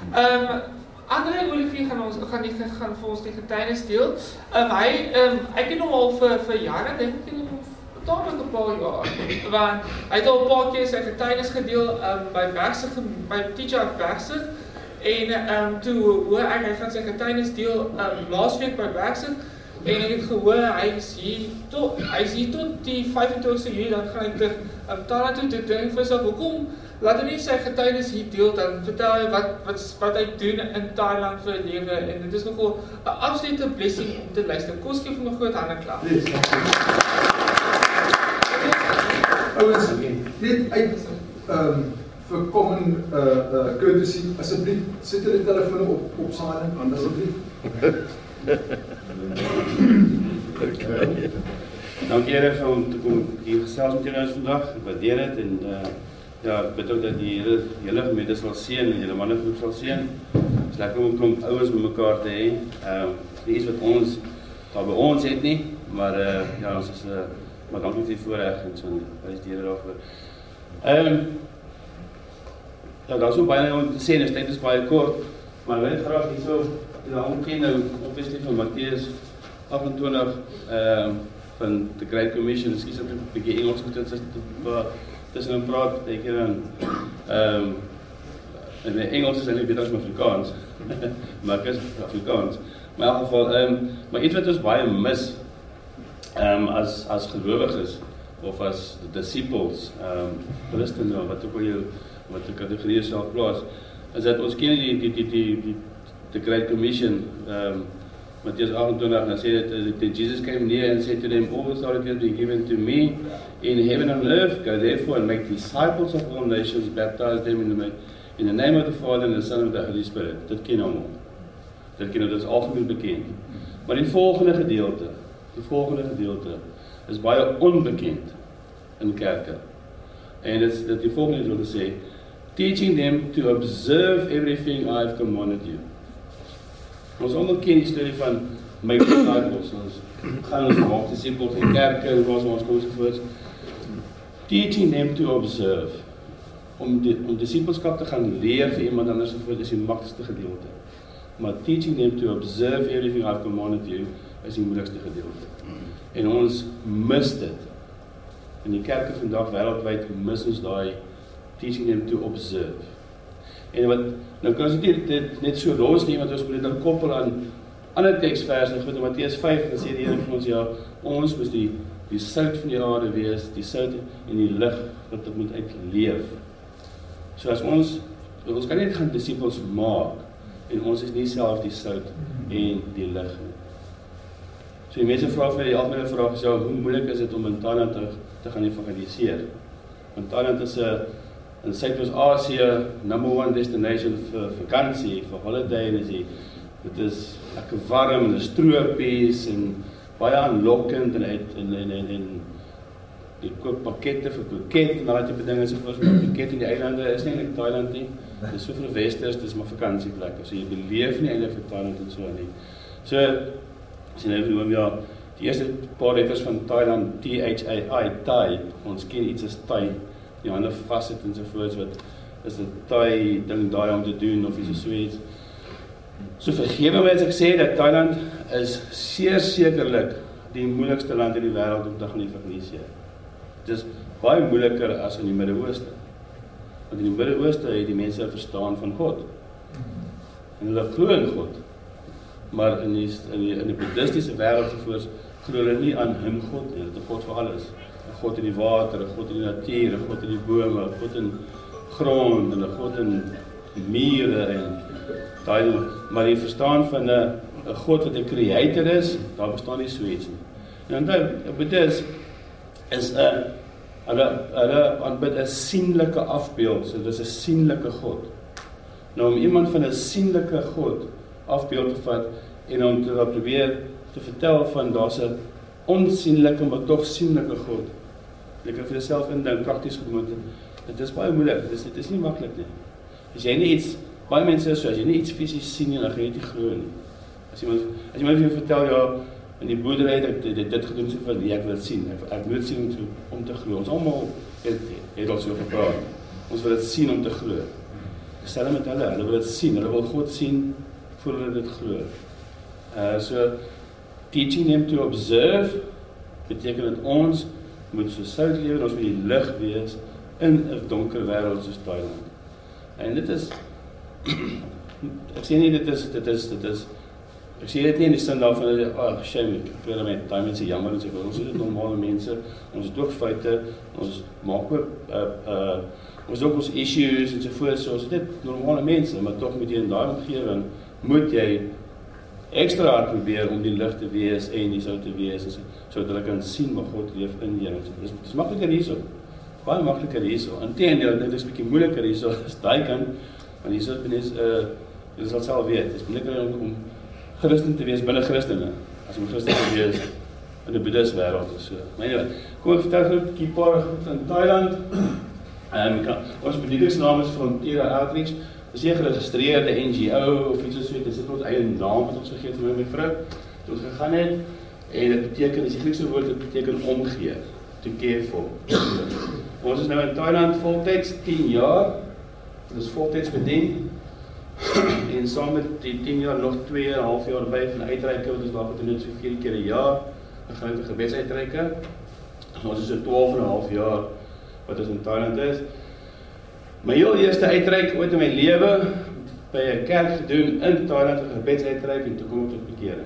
André Olivier gaan vir ons die getuienis deel. Hy ken hom al vir jare, denk ek ken hom tamelijk 'n paar jaar. Want hy het al 'n paar keer sy getuienis gedeel by TGF Bergsig. En toe hoor ek, hy gaan sy getuienis deel laasweek by Bergsig. En ek het gehoor, hy is hier tot die 25ste Julie, dan gaan hy terug Thailand toe. Toe dink ek vir myself, hoekom laat hy nie sy getuienis hier deel, dan vertel hy wat hy doen in Thailand vir lewe. En dit is nogal 'n absolute blessing om te luister. Kom ons gee vir my groot hande klap. Ouens, net uit vir common courtesy, asseblief, sit julle telefone op silent, asseblief. Dankie Here om te kom hier gesels met julle vandag. Ek waardeer dit en ja, ek bid ook dat die Here julle gemeente sal seën en julle mannegroep sal seën. Dit is lekker om 'n klomp ouers bymekaar te hê. Nie iets wat ons daar by ons het nie, maar ja, ons is maar dankie vir die voorreg en so prys die Here daarvoor. Ja, daar is so baie om te sê, die tyd is baie kort, maar ek wil graag hierso daarom ken nou obviously van Matteus 28 van the Great Commission. Ekskuus dat ek 'n bietjie Engels tussen hom praat, dink jy dan en Engels is eintlik beter as Afrikaans. Maar ek is Afrikaans. Maar in elk geval, maar iets wat ons baie mis as gelowiges of as disciples, Christene of wat ook al jou wat die kategorie self plaas, is dat ons ken the Great Commission, Matteus 28, dan sê dat Jesus came near and said to them, all authority has been given to me in heaven and earth, go therefore and make disciples of all nations, baptize them in the name of the Father and the Son and the Holy Spirit. Dit ken almal. Dit is algemeen bekend. Maar die volgende gedeelte is baie onbekend in kerke. En dit die volgende gedeelte sê, teaching them to observe everything I have commanded you. Ons allemaal ken die storie van make disciples. Ons gaan ons maak disciples in kerke en waar ons kom ensovoorts. Teaching them to observe. Om discipelskap te gaan leer vir iemand anders ensovoorts is die maklikste gedeelte. Maar teaching them to observe everything I've commanded you is die moeilikste gedeelte. En ons mis dit. In die kerke vandag wêreldwyd mis ons daai teaching them to observe. En wat nou kan ons dit net so los nie, want ons moet dit dan koppel aan ander teksverse. In Matteus 5 dan sê die Here vir ons, ja, ons moet die sout van die aarde wees, die sout en die lig wat dit moet uitleef. So as ons kan nie gaan disippels maak en ons is nie self die sout en die lig nie. So die mense vra vir die algemene vraag is, ja, hoe moeilik is dit om in Thailand te gaan evangeliseer? Want Thailand is in Suidoos-Asië #1 destination vir vakansie, vir holiday, en dit is lekker warm en is tropies en baie aanlokkend en die koop pakkette vir Phuket en daai tipe dinge soos Phuket en die eilande is nie eintlik Thailand nie. Dit is so vir westers, dit is maar vakansieplekke. So jy beleef nie eintlik vir Thailand en so nie. So as jy nou noem, ja, die eerste paar letters van Thailand, T-H-A-I, Thai, ons ken iets as Thai, die hande vast het ensovoorts, wat is dit Thai ding daai om te doen of iets so iets. So vergewe my as ek sê dat Thailand is zeer sekerlik die moeilikste land in die wêreld om te gaan evangeliseer. Dit is baie moeiliker as in die Midde-Ooste. Want in die Midde-Ooste het die mense verstaan van God. En hulle glo in God. Maar in die boeddhistiese wêreld ensovoorts glo hulle nie aan hom God nie, dit is 'n God vir alles. 'n God in die water, 'n God in die natuur, 'n God in die bome, 'n God in grond en 'n God in mure en daai, maar die verstaan van 'n God wat 'n creator is, daar bestaan nie so iets nie. En onthou, 'n boeddhis is hulle aanbid 'n sienlike afbeeld, so dis 'n sienlike God. Nou om iemand van 'n sienlike God afbeeld te vat en om te probeer te vertel van daar's 'n onsienlike maar tog sienlike God. Jy kan vir jouself indink prakties gedoen. Dit is baie moeilik. Dit is nie maklik nie. As jy nie iets, baie mense is so, as jy nie iets fisies sien nie, dan gaan jy dit nie glo nie. As iemand vir jou vertel, ja, in die boerdery het dit gedoen, so van, ja, ek wil dit sien. Ek wil dit sien om te glo. Ons almal het al so gepraat. Ons wil dit sien om te glo. Dieselfde met hulle wil dit sien, hulle wil God sien, voor hulle dit glo. So, teaching them to observe, beteken dat ons moet so sout lewe, en ons moet die lig wees, in 'n donker wêreld soos Thailand. En dit is, ek sê nie dit is, ek sê dit nie in die sin daarvan, shame, ek wil met daai mense jammer en sê, ons is dit normale mense, ons het ook foute, ons maak ook, ons het ook ons issues en sovoort, so ons het dit normale mense, maar toch moet jy in daai omgewing, moet jy extra hard probeer om die lig te wees en die sout te wees, sodat hulle kan sien wat God leef in jou. Dit is makliker hierso, baie makliker hierso. Inteendeel, dit is 'n bietjie moeiliker hierso as daai kant, want hierso is jy sal self weet, dit is moeiliker om Christen te wees binne Christene, as om Christen te wees in 'n Boeddhist wêreld of so. Maar anyway, kom ek vertel gou 'n paar goed van Thailand. Ons bedieningsnaam is Frontier Outreach. Dis nie 'n geregistreerde NGO of iets soos dit, dis ons eie naam wat ons gegee het vir my vrou. Toe ons gegaan het, en dit beteken, dis die Griekse woord, dit beteken omgee, to care for. Ons is nou in Thailand voltyds 10 jaar, dit is voltyds bedien, en saam met die 10 jaar nog 2,5 jaar by van uitreike, wat ons daar gedoen het so 4 keer 'n jaar, 'n groot gebedsuitreike. Ons is so 12,5 jaar wat ons in Thailand is. My heel eerste uitreik ooit in my lewe by 'n kerk gedoen in Thailand, 'n gebedsuitreik, en toe kom ek tot bekering.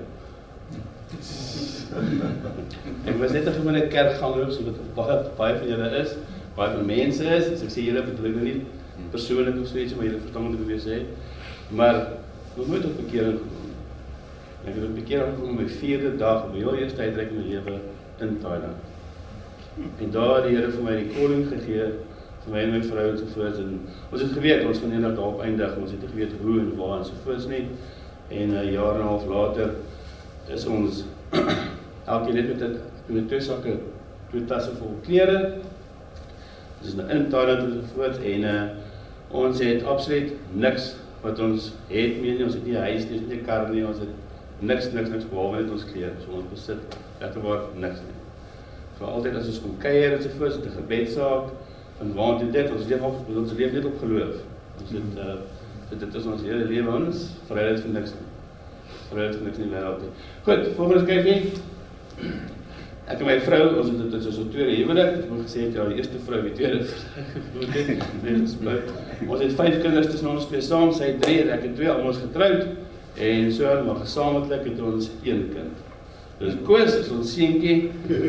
Ek was net 'n gewone kerkganger, so wat baie van julle is, baie van mense is, as ek sê julle bedoel ek nie persoonlik of so iets, maar julle verstaan wat ek probeer sê, maar nog nooit tot bekering gekom. Ek het tot bekering gekom op my 4de dag, op my heel eerste uitreik in my lewe in Thailand. En daar het die Here vir my die calling gegee, vir my en my vrou en sovoorts, en ons het geweet, ons gaan eendag daarop eindig, ons het nie geweet hoe en waar en sovoorts nie, en 'n jaar en 'n half later is ons elkeen net met 2 sakke, 2 tasse vol klere, ons is nou in Thailand en sovoorts, en ons het absoluut niks wat ons het meer nie, ons het nie 'n huis nie, ons het nie 'n kar nie, ons het niks behalwe net ons klere, so ons besit letterlik niks nie. So altyd as ons kom kuier en sovoorts, het 'n gebedsaak, van waar toe dit, ons leef net op geloof. Ons het, dit is ons hele lewe, ons vryheid vir niks nie. Vryheid vir niks nie wêreld nie. Goed, volgende kykie. Ek en my vrou, ons het dit so 'n tweede huwelik, ek het gesê het, ja, die eerste vrou, die tweede ons het 5 kinders tussen ons 2 saam, sy 3 en ek het 2, almal is getroud, en so, maar gesamentlik het ons 1 kind. Dus Koos is ons seentjie,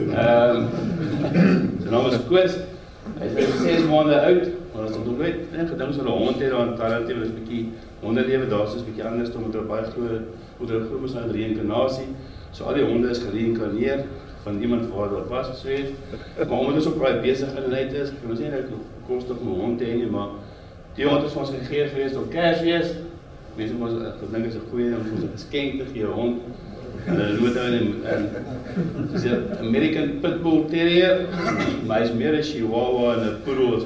sy naam is Koos, hy is 6 maande oud, maar as ek nog nooit gedink so 'n hond het daar in Thailand, dit is 'n bietjie hondelewe, daar is 'n bietjie anders, omdat hulle baie glo is aan reïnkarnasie. So al die honde is gereïnkarneer van iemand waar daar was, so iets. Maar omdat ons ook baie besig in en uit is, kan ons nie nou konstig om 'n hond te hê nie, maar die hond is vir ons gegee gewees op Kersfees. Mense het ons gedink is 'n goeie om ons 'n geskenk te gee, 'n hond. En hulle loop en dis 'n American Pitbull Terrier, maar hy is meer 'n Chihuahua en 'n Poodle as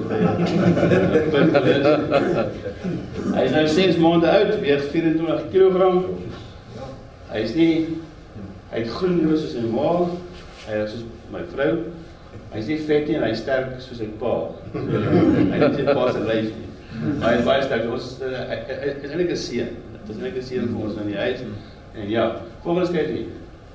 hy is nou 6 maande oud, weeg 24 kg. Hy het groen neus soos sy ma, hy is soos my vrou. Hy is nie vet nie en hy is sterk soos sy pa. So, hy het nie sy pa se lyf nie. Maar hy is baie sterk. Ons is eintlik 'n seun. Dit is eintlik 'n seun vir ons in die huis. En ja, volgens kyk hier.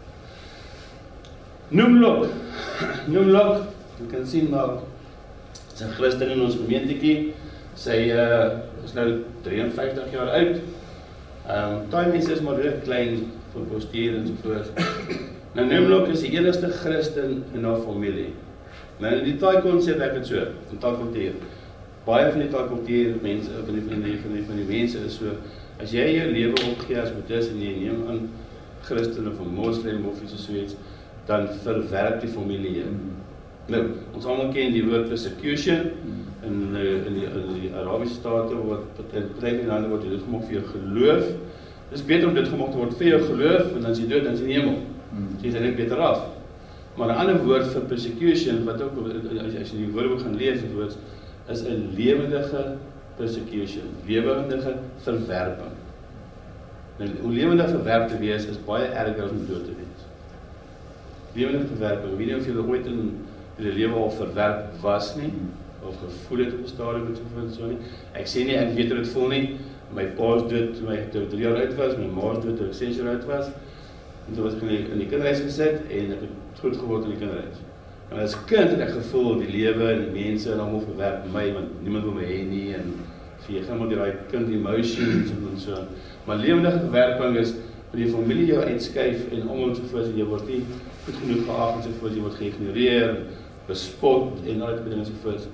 Noemlok, jy kan sien maar, sy Christen in ons gemeentetjie, sy is nou 53 jaar oud, daai mense is maar redelijk klein, van postier en sovoorts. Nou Noemlok is die enigste Christen in haar familie. Nou in die Thai konsep ek het so, in Thai kultuur, baie van die Thai kultuur, mense, van die mense is so, as jy jou lewe opgee as Boeddhist en jy neem aan Christen of 'n Moslem of iets soos, dan verwerp die familie jou. Nou, ons almal ken die woord persecution, in die Arabiese state wat in lande word dit gemaak vir jou geloof. Dit is beter om dit gemaak te word vir jou geloof, en dan is jy dood, dan is jy in die hemel. Jy is eintlik beter af. Maar 'n ander woord vir persecution, wat ook, as jy die woordeboek gaan lees, is 'n lewendige persecution, lewendige verwerping. Nou, om lewendig verwerp te wees, is baie erger as om dood te wees. Lewendige verwerping, weet nie of jy ooit in die lewe al verwerp was nie, of gevoel het op 'n stadium met so nie. Ek sê nie, ek weet hoe dit voel nie. My pa is dood toe ek 3 jaar oud was, my ma is dood toe ek 6 jaar oud was. En toe was ek in die kinderhuis gesit en ek het goed geword in die kinderhuis. En as kind het ek gevoel die lewe en die mense en almal verwerp my, want niemand wil my hê nie en jy gaan maar die kind emotions en so. Maar lewendige verwerping is wanneer die familie jou uitskuif en almal sovoorts en jy word nie goed genoeg geag en sovoorts, jy word geïgnoreer, bespot en al die dinge sovoorts.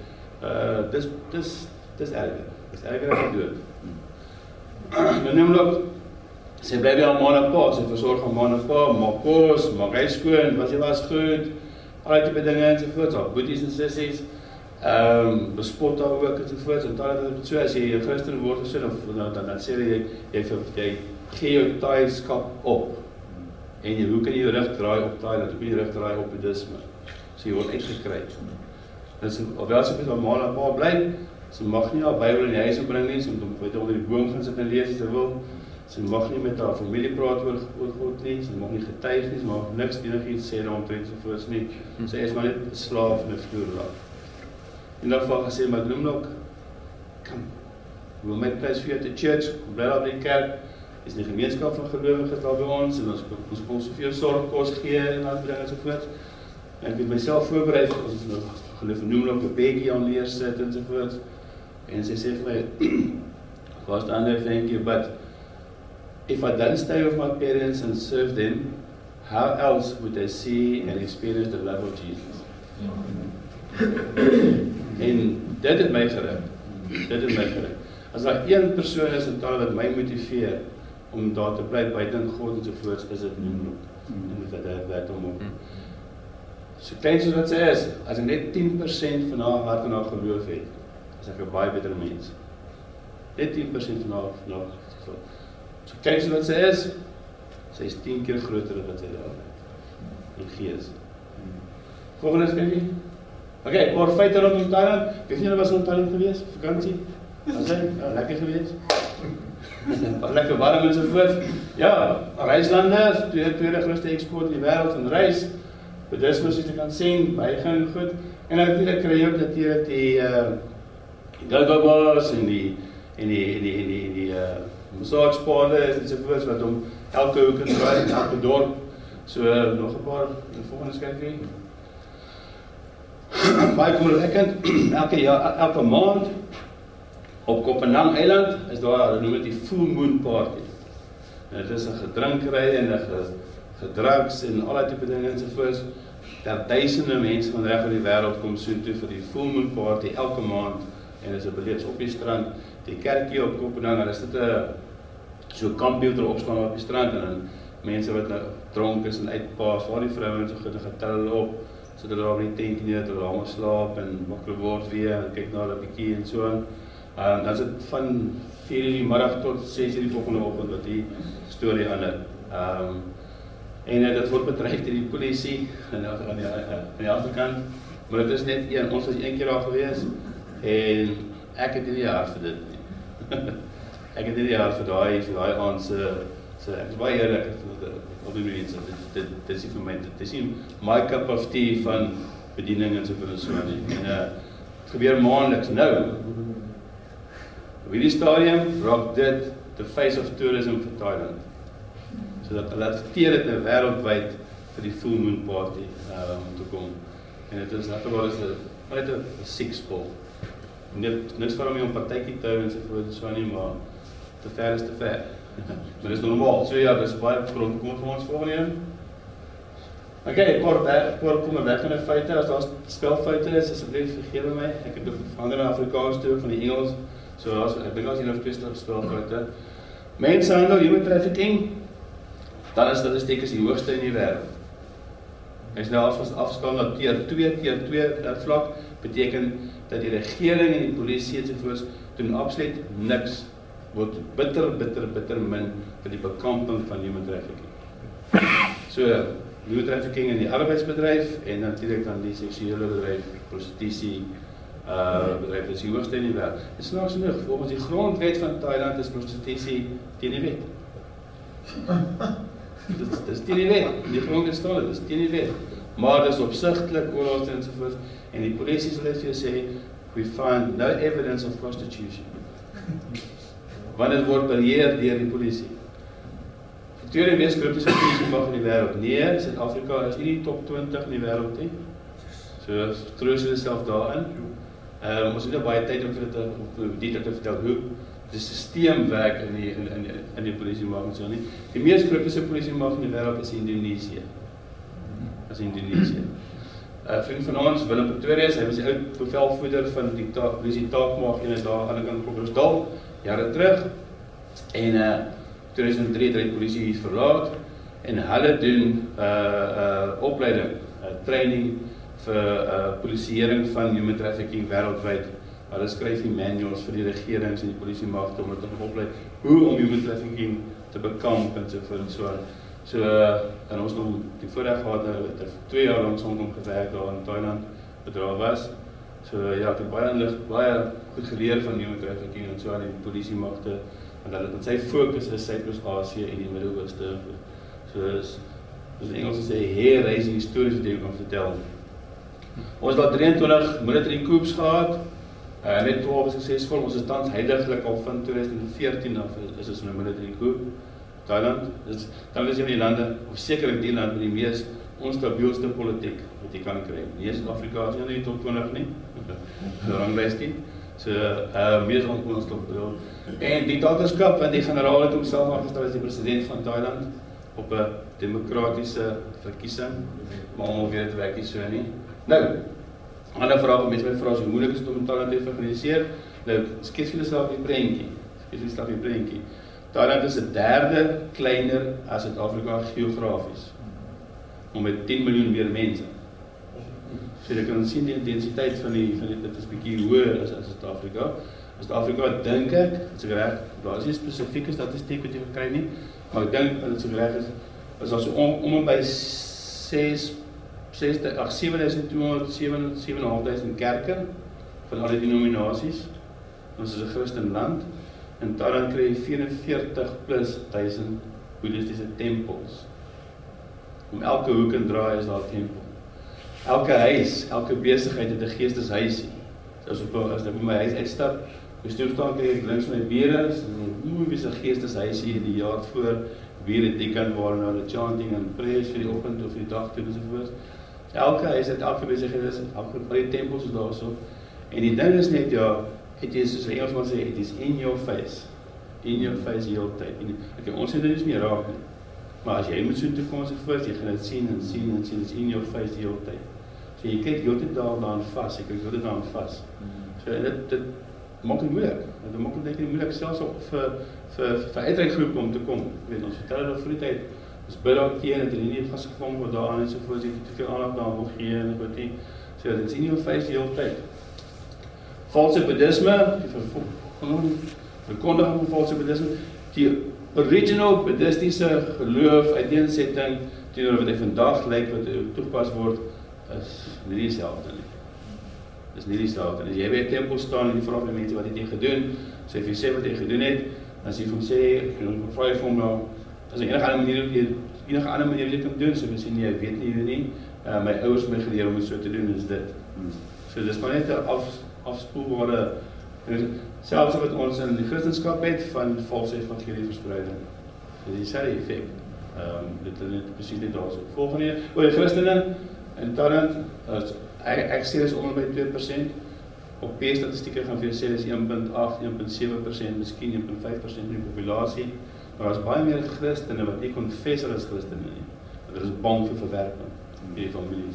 Dis erger. Dis erger as die dood. Maar noem ook, sy bly by haar ma en pa, sy versorg haar ma en pa, maak kos, maak huis skoon, was goed, al die dinge en sovoorts, haar boeties en sissies, bespot daar ook en sovoorts, en dan so, as jy 'n Christen word of so, dan sê jy gee jou taaieskap op, en hoe kan jy jou rug draai op Thailand, hoe kan jy rug draai op Buddhisme, so jy word uitgekry. Alhoewel sy met haar ma en pa bly, sy mag nie haar Bybel in die huis bring nie, sy moet onder die boom gaan sit en lees as sy wil, sy mag nie met haar familie praat oor God nie, sy mag nie getuig nie, sy mag niks enigiets sê daaromtrent sovoorts nie, sy is maar net 'n slaaf in 'n vloerlaag. In dat geval gesê, maar noem nog, kom, wil my place vir jou te church, kom bly daar by die kerk, is die gemeenskap van gelowiges daar by ons, en ons kon soveel sorg, kos gee, en dat bring en sovoorts. En ek het myself voorbereid, ons nou geloof noem nog 'n bedjie aan leer sit en sovoorts, en sy sê vir my, Pastor Andre, thank you, but if I don't stay with my parents and serve them, how else would I see and experience the love of Jesus? En dit het my gerig. As daar een persoon is in Thailand wat my motiveer om daar te bly buite God en sovoorts, is dit Noemloop. En dit werk hom op. So klein soos wat sy is, as ek net 10% van haar hart en haar geloof het, is ek 'n baie beter mens. Net 10% van haar geloof. So klein soos wat sy is 10 keer groter as wat sy daar is. In gees. Volgende is baby. Okay, paar feite rondom Thailand. Weet jy, was in Thailand gewees, vakansie? Was hy? Ja, lekker gewees. Lekker warm en sovoorts. Ja, reislande, tweede grootste export in die wêreld van reis. Buddhisme soos jy kan sien, baie gaan goed. En natuurlik kry jy ook natuurlik die go-go-bars en die massagepaarde en sovoorts wat om elke hoek en draai, elke dorp. So nog 'n paar in volgende skyfie. Baie kommerwekkend, elke maand op Kopenang Eiland is daar, hulle noem dit die Full Moon Party. En dit is 'n gedrinkery en 'n gedrugs en al die tipe dinge ensovoorts. Daar duisende mense van reg oor die wêreld kom soontoe vir die Full Moon Party elke maand en dit is 'n beleefs op die strand. Die kerkie op Kopenang, daar is dit 'n so 'n kampie opstaan op die strand en dan mense wat nou dronk is en uitpaas, waar die vrouens so goed getel hulle op. So dat hulle op die tent neer, hulle allemaal slaap en wakker word weer en kyk na hulle bietjie en so. Dan is dit van 4:00 die middag tot 6:00 die volgende oggend wat die storie ander. En dit word bedryf deur die polisie aan die agterkant, maar dit is net ons was een keer daar gewees en ek het nie die hart vir dit nie. Ek het nie die hart vir daai aand se ek is baie eerlik op die mense, dit is nie vir my, dit is nie my cup of tea van bediening en so nie. En het gebeur maandeliks. Nou, op hierdie stadium raak dit the face of tourism vir Thailand. So dat hulle adverteer dit nou wêreldwyd vir die Full Moon Party om te kom. En dit is net 'n six-ball. Niks vir hom om partytjie te hou en so nie, maar te ver is te ver. Maar dit is normaal, so ja, dit is baie grond, kom ons volgende een. Okay, paar kommerwekkende feite, as daar spelfoute is, asseblief vergewe my, ek het verander in Afrikaans toe, van die Engels, so ek dink as jy nou 2 spelfoute. Mensenhandel, human trafficking, dan is statistiek is die hoogste in die wêreld. Hy is nou afgeskaal na tier 2 vlak, beteken dat die regering en die polisie ensovoorts doen absoluut niks, word bitter min vir die bekamping van human trafficking. So, human trafficking in die arbeidsbedryf en natuurlik dan die seksuele bedryf, prostitusie bedryf, dit is die hoogste in die wêreld. Dit is snaaks genoeg, volgens die grondwet van Thailand is prostitusie teen die wet. Dit is teen die wet, die grondwet staan dit is teen die wet. Maar dit is opsigtelik, oorlaaste ensovoorts, en die polisie sal vir jou sê, we find no evidence of prostitution. Want dit word beheer deur die polisie. Die tweede mees korrupte polisiemag in die wêreld. Nee, Suid-Afrika is nie die top 20 in die wêreld nie. So troos hulle self daarin. Ons het nou baie tyd om dit te vertel hoe die stelsel werk in die polisiemag en so nie. Die mees korrupte polisiemag in die wêreld is Indonesië. Vriend van ons, Willem Pretorius, hy was die oud bevelvoerder van die polisie taakmag en daar aan die kant van Grosdal, jare terug. En 2003 het hy die polisie verlaat en hulle doen opleiding, training vir polisieering van human trafficking wêreldwyd. Hulle skryf die manuals vir die regerings en die polisiemagte om hulle te opleid hoe om human trafficking te bekamp en so aan. So, en ons nog die voorreg gehad het vir 2 jaar lang saam gewerk daar in Thailand bedryf was. So ja, ek het baie goed geleer van human trafficking en so aan die polisiemagte, want sy fokus is Suidoos-Asië en die Midde-Ooste. So is in Engels sê hair-raising stories wat jy kan vertel. Ons het al 23 military coups gehad. Net 12 is suksesvol. Ons is tans heiliglik al van 2014 af is ons in 'n military coup. Thailand, dan is een van die lande, of sekerlik die land met die mees onstabielste politiek wat jy kan kry. Nie Suid-Afrika is nie die top 20 nie. So ranglys nie. So mees onstabiel. En die diktatorskap van die generaal het homself aangestel as die president van Thailand op 'n demokratiese verkiesing, maar almal weet dit werk nie so nie. Nou, ander vraag, mense my vra, hoe moeilik is dit om Thailand te organiseer? Nou, skets vir jouself die prentjie. Thailand is 'n derde kleiner as Suid-Afrika geografies, maar met 10 miljoen meer mense. So jy kan sien die intensiteit van dit is bietjie hoër as Suid-Afrika. Suid-Afrika dink ek, as ek reg, daar is nie spesifieke statistiek wat jy kan kry nie, maar ek dink as ek reg is daar so om en by 7.500 kerke van al die denominasies. Ons is 'n Christenland. In Thailand kry jy 44.000 boeddhistiese tempels. Om elke hoek en draai is daar 'n tempel. Elke huis, elke besigheid het 'n geesteshuisie. As ek by my huis uitstap, my stoelstand kry ek links my bure, wie is 'n geesteshuisie in die jaar voor, bure die kan waar nou die chanting en prayers vir die oggend of die dag toe ensovoorts. Elke huis het elke besigheid is, elke tempels is daar so. En die ding is net it is, soos Engelsman sê, it is in your face die hele tyd. Okay, ons het dit is nie raak nie, maar as jy moet so toe kom ensovoorts, jy gaan dit sien, it's in your face die hele tyd. So jy kyk heeltyd daaraan vas, jy kyk heeltyd daaraan vas. So dit maak dit moeilik, dit maak dit moeilik selfs vir uitreikgroepe om te kom. Weet ons vertel hulle vir die tyd, ons bid daar teen, dat hulle nie vasgevang word daaraan ensovoorts, jy te veel aandag daar wil gee en wat nie. So dit is in your face die hele tyd. Valse boeddhisme, die verkondiging van valse boeddhisme, die original boeddhistiese geloof, uiteensetting, teenoor wat hy vandag lyk, wat toegepas word, is nie dieselfde nie. Dis nie dieselfde nie. As jy by 'n tempel staan en jy vra vir mense wat het jy gedoen, so as jy sê wat jy gedoen het, as jy vir hom sê, vra jy vir hom nou, as enige ander manier jy kan doen, so jy sê nee, ek weet nie, my ouers het my geleer om dit so te doen, is dit. So dis maar net 'n afspoelbare, selfs wat ons in die Christenskap het van valse evangelie verspreiding. Dit is dieselfde effek. Dit is net presies net daar so. Volgende, die Christene in Thailand, ek sê dis onder by 2%. Op P-statistieke gaan vir jou sê dis 1.8, 1.7%, miskien 1.5% van die populasie. Maar daar is baie meer Christene wat nie confess as Christene nie. Want hulle is bang vir verwerping in die families.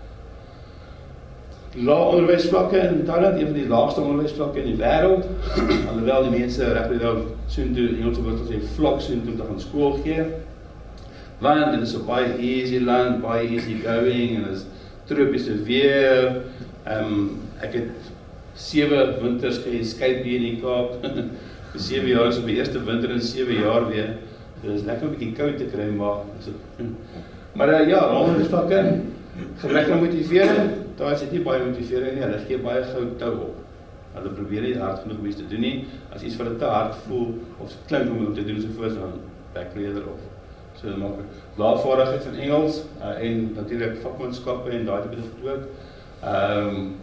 Lae onderwysvlakke in Thailand, een van die laagste onderwysvlakke in die wêreld. Alhoewel die mense reg daar soontoe Engelse woord sê vlak soontoe te gaan skool gee. Want dit is 'n baie easy land, baie easy going en is tropiese weer. Ek het 7 winters geskei hier in die Kaap. 7 jaar is op die eerste winter in 7 jaar weer. Dit is lekker 'n bietjie koud te kry, maar ja, onderwysvlakke, gebrek aan motivering. Daar is dit nie baie motivering nie, hulle gee baie gou tou op. Hulle probeer nie hard genoeg om iets te doen nie. As iets vir hulle te hard voel, of klink om te doen, sovoorts, dan back eerder op. So dit maak laagvaardigheid van Engels, en natuurlik vakmanskappe en daai tipe goed ook.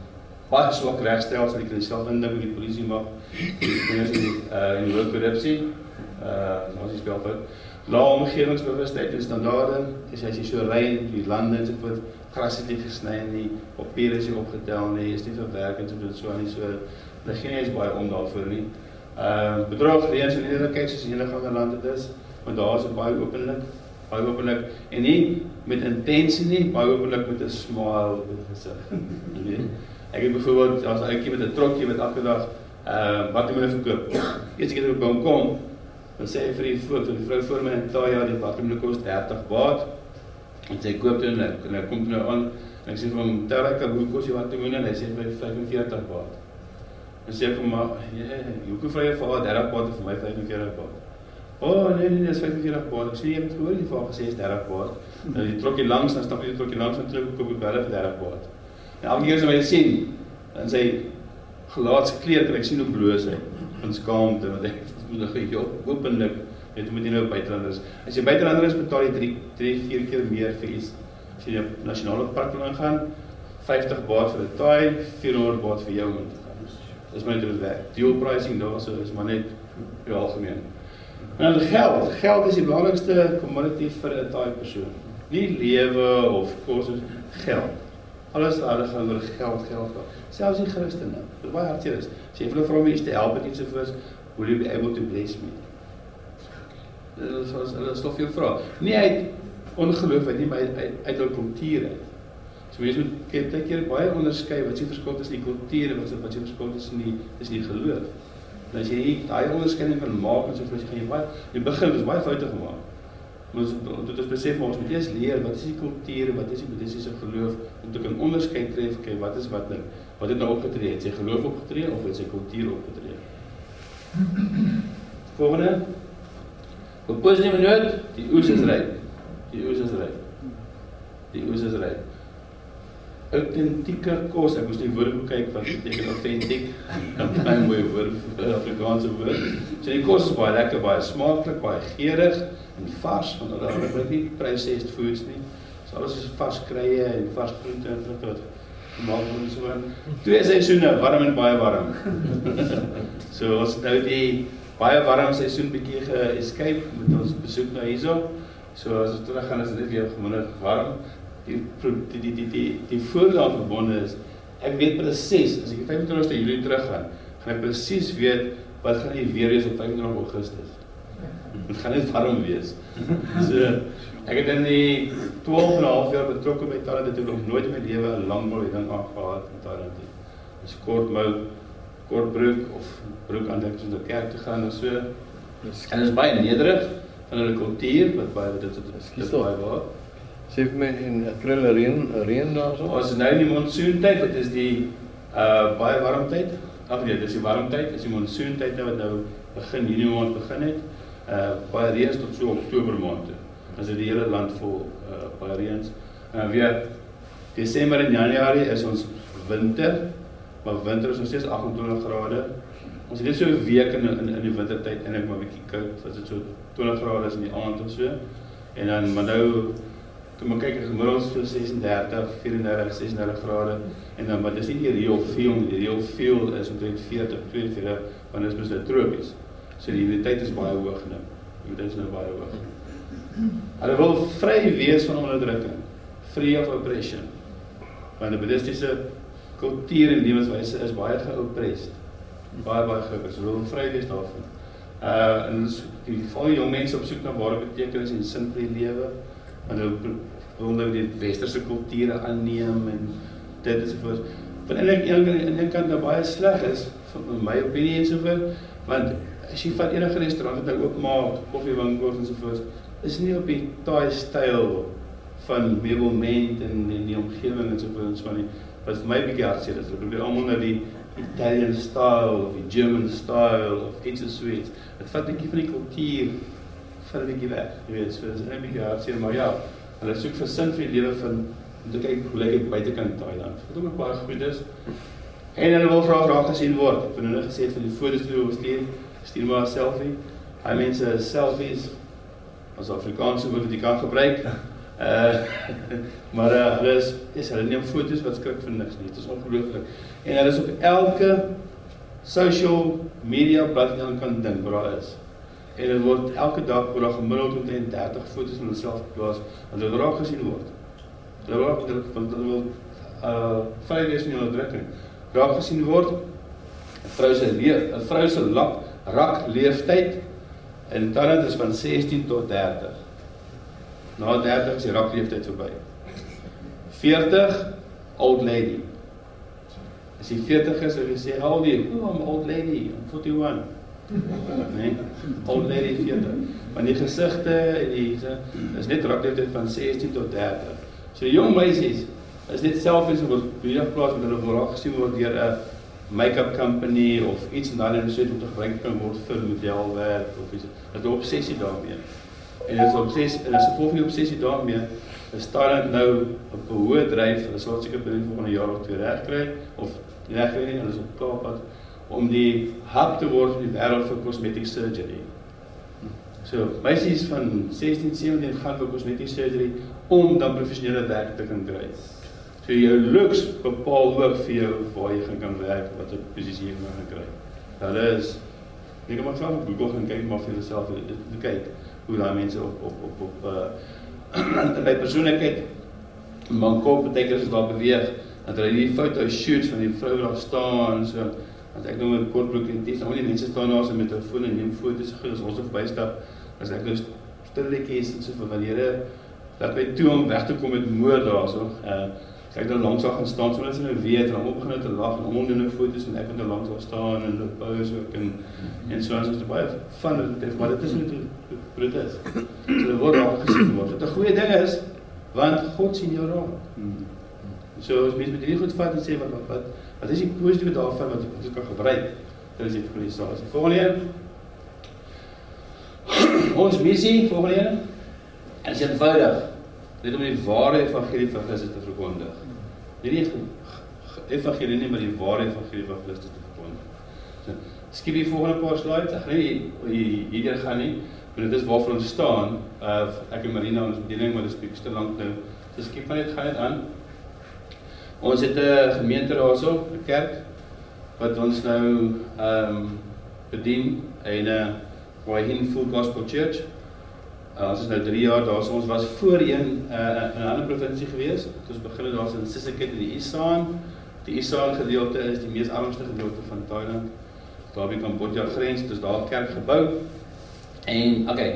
baie swak regstelsel, jy kan self indink hoe die polisie mag, en die hoë korrupsie, as jy speel fout, lae omgewingsbewustheid en standaarde, as jy so ry in die lande ensovoort, gras het nie gesny nie, papier is nie opgetel nie, is nie verwerk ensovoort, so aan nie, so, hulle gee nie eens baie om daarvoor nie. Bedrog, reëns en eerlikheid, soos enige ander land het is, want daar is het baie openlik, en nie met intensie nie, baie openlik met 'n smile op die gesig. Ek het byvoorbeeld, as ek met 'n trokkie wat elke dag, wat moet ek verkoop? Eerste keer op kom kom, dan sê hy vir die vrou voor my en taai, ja, die bakkemoene kos 30 baht, en sy koop toe, en hy kom toe nou aan, en ek sê vir hom, tel ek, hoe kos die bakkemoene, en hy sê vir 45 baht. En sê ek vir my, hoekom vra jy vir haar 30 baht, en vir my 45 baht? Oh, nee, is 45 baht. Ek sê, jy moet gehoor, die vraag gesê is 30 baht. Nou, die trokkie langs, dan stap jy die trokkie langs, en terug, koop ek belle vir 30 baht. En elke keer as hy my sien, en sy gelaatskleed, kan ek sien hoe bloos hy, van skaamte, want ek moet nog openlik, jy moet nie nou buitenlanders, as jy buitenlanders betaal jy 3-4 keer meer vir iets, as jy die nasionale park wil gaan, 50 baht vir die taai, 400 baht vir jou om te gaan. Dis maar net hoe het werk. Dual pricing daar, so is maar net in algemeen. En dan geld is die belangrikste commodity vir 'n taai persoon. Nie lewe of kos, geld. Alles gaan oor geld. Selfs die Christene, dit is baie hartseer is. As jy vra my iets te help met iets of is, will you be able to bless me? Dit is toch veel vraag. Nie uit ongeloof uit, nie, maar uit hul kultuur uit. So mens moet keer baie onderskei wat sy verskil tussen die kultuur en wat sy verskil tussen die geloof. En as jy nie daai onderskeiding kan maak, so gaan jy baie, die begin is baie foute gemaak. Ons besef maar, ons moet eers leer, wat is die kultuur, wat is die boeddhistiese geloof, om te kan onderskeid tref, okay, wat is wat het nou opgetree, het sy geloof opgetree, of het sy kultuur opgetree. Volgende, op positieve noot, die oes is ryk. Authentieke kos, ek moes die woord kyk wat beteken authentic, baie mooi woord, Afrikaanse woord. So die kos is baie lekker, baie smaaklik, baie geurig en vars, want hulle gebruik nie processed foods nie. So alles is vars krye en vars groente en vrugte wat gemaak word en so. 2 seisoene, warm en baie warm. So ons het nou die baie warm seisoen bietjie ge-escape met ons besoek na hierso. So as ons terug gaan, is dit net weer gewinnig warm. Die voordeel verbonde is, ek weet presies, as ek 25 Julie terug gaan ek presies weet, wat gaan die weer wees op 25 Augustus. Het gaan net warm wees. So, ek het in die 12,5 jaar betrokken by Thailand, het ek nog nooit in my lewe 'n landbouweding aangehad in Thailand. Dus kort mou, kort broek, of broek aan ek na kerk te gaan en so. En dit is baie nederig van hulle kultuur, wat baie dit is baie waar. Sê vir my in April reën daar so? Ons is nou in die monsoentyd, dit is die baie warmtyd. Nee, dit is die warmtyd, dit is die monsoentyd nou wat nou begin, hierdie maand begin het. Baie reëns tot so Oktober maand toe. Dan is dit die hele land vol baie reëns. Weer Desember en Januarie is ons winter, maar winter is nog steeds 28 grade. Ons het net so 'n week in die wintertyd en ek maar 'n bietjie koud, as dit so 20 grade is in die aand of so. En dan maar nou toe maar kyk, gemiddeld so 36, 34, 36 grade, en dan, maar dis nie die real feel is omtrent 40, 42, want dit is mos nou tropies. So die humiditeit is baie hoog nou, die humiditeit is nou baie hoog. Hulle wil vry wees van onderdrukking, free of oppression, want die boeddhistiese kultuur en lewenswyse is baie geoppressed, baie geoppressed, hulle wil vry wees daarvan. En die val jong mense op soek na ware betekenis en sin vir die lewe, want hulle wil nou die westerse kulture aanneem en dit is sovoorts. Van aan een kant nou baie sleg is, van my opinie en sovoort, want as jy van enige restaurant wat nou oopmaak, koffiewinkels en sovoorts, is nie op die Thai styl van meublement en die omgewing en sovoorts, wat vir my bietjie hartseer is. Hulle probeer almal nou die Italian style of die German style of iets of zoiets. Het vat 'n bietjie van die kultuur van 'n bietjie weg, jy weet, so dis 'n bietjie hartseer, maar ja, hulle soek vir sin vir die lewe van, om te kyk hoe lyk dit buitekant Thailand, wat ook baie goed is. En hulle wil graag gesien word. Ek het nou gesê van die foto's toe ons stuur maar 'n selfie. Hy mense selfies, as Afrikaanse woord wat jy kan gebruik, Maar hulle hulle neem foto's wat skrik vir niks nie. Dit is ongelooflik. En hulle is op elke social media platform kan dink waar daar is. En dit word elke dag word daar gemiddeld omtrent 30 foto's van hulself geplaas, want hulle raak gesien word. Hulle raak want hulle wil vry wees van die onderdrukking. Raak gesien word. 'n vrou se rak leeftyd in Thailand is van 16 tot 30. Na 30 is die rak leeftyd verby. 40 old lady. As jy 40 is, of jy sê, how old are you? Oh, I'm old lady, I'm 41. Nee, old lady 40. Want die gesigte is net rakleeftyd van 16 tot 30. So die jong meisies is net selfies wat beheer plaas met hulle voorraag gesien word deur 'n make-up company of iets en dan en so moet gebruik kan word vir modelwerk of iets. Dit is 'n obsessie daarmee. En dit is 'n obsessie, en as gevolg van die obsessie daarmee is Thailand nou op 'n hoë dryf, hulle sal seker binne volgende jaar of 2 reg kry of reg kry nie, hulle is op klaarpad om die hub te word in die wêreld vir cosmetic surgery. So, meisies van 16, 17 gaan vir cosmetic surgery om dan professionele werk te kan kry. So jou looks bepaal ook vir jou waar jy kan werk, wat 'n posisie jy gaan kry. Hulle is, jy kan maar self op Google gaan kyk maar vir jouself, kyk hoe daai mense op by persoonlikheid, man kop beteken as daar beweeg, dat hulle die foto shoots van die vrou daar staan, so, want ek noem 'n kortbroek en dis, al die mense staan daar so met 'n foon en neem foto's, as ons op bystap, as ek nou stilletjies en so van Here, dat my toe om weg te kom met moord daar so, ek dan langs gaan staan, so dat sy nou weet, en almal begin te lag, en almal doen nou foto's, en ek moet nou langs staan, en hulle pose ook, en so, so is baie van dit, maar dit is net hoe dit is. So dit word raak gesien word, wat 'n goeie ding is, want God sien jou raak. So as mens met hierdie goed vat en sê, wat is die positiewe daarvan, wat jy kan gebruik, dit is die evangelisasie. Volgende een, ons missie, volgende een, en is eenvoudig, net om die ware evangelie van Christus te verkondig. Nie die evangelie nie, maar die ware evangelie van Christus te verkondig. So, skiep die volgende paar slides, ek gaan nie hierdeur gaan nie, maar dit is waarvoor ons staan, ek en Marina, ons bediening, maar dit is te lang nou, so skiep maar net, gaan net aan. Ons het 'n gemeente daarso, 'n kerk, wat ons nou bedien, en Waihin Full Gospel Church. Ons is nou 3 jaar daar, so ons was voorheen in 'n ander provinsie gewees. Ons begin daar in Sissekit in die Isaan. Die Isaan gedeelte is die mees armste gedeelte van Thailand. Daar by Kambodja grens, dus daar 'n kerk gebou. En okay,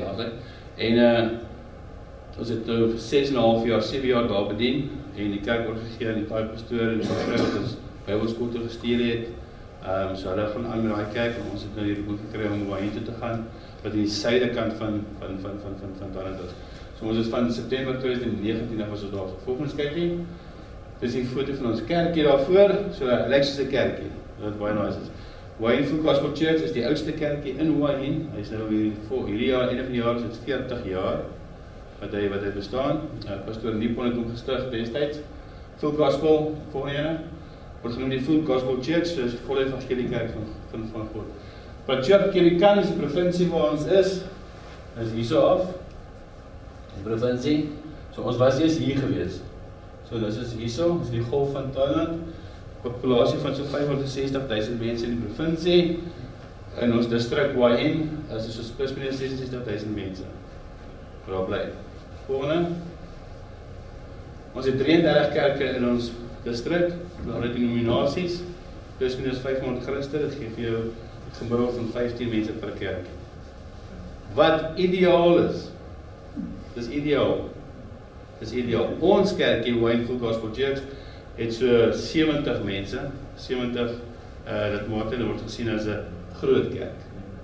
ons het nou vir 6,5 jaar, 7 jaar daar bedien, en die kerk word gegee aan die Thai pastoor en die vrou wat ons Bybelskool toe gestuur het. So hulle gaan aan met daai kerk, en ons het nou hierdie boek gekry om Waihin toe te gaan, wat in die suidekant van Thailand is. So ons is van September 2019 af was ons daar. Volgens kykie, dis die foto van ons kerkie daarvoor, so lyk soos 'n kerkie, wat baie nice is. Waihin Full Gospel Church is die oudste kerkie in Waihin. Hy is nou hierdie jaar, einde van die jaar is dit 40 jaar wat hy bestaan. Pastoor Nippon het hom gestig destyds. Full Gospel, volgende ene, word genoem die Full Gospel Church, so is volle evangelie kerk van God. Prachuap Khiri Khan is die provinsie waar ons is hierso af, die provinsie, so ons was eers hier gewees, so dis is hierso, dis die golf van Thailand, populasie van so 560,000 mense in die provinsie, in ons distrik Waihin, is soos plus minus 66,000 mense, waar daar bly. Volgende, ons het 33 kerke in ons distrik, met alle denominasies, plus minus 500 Christen, dit gee vir jou gemiddeld van 15 mense per kerk. Wat ideaal is, dis ideaal. Ons kerkie, Waihin Full Gospel Church, het so 70 mense, 70, dit word gesien as 'n groot kerk.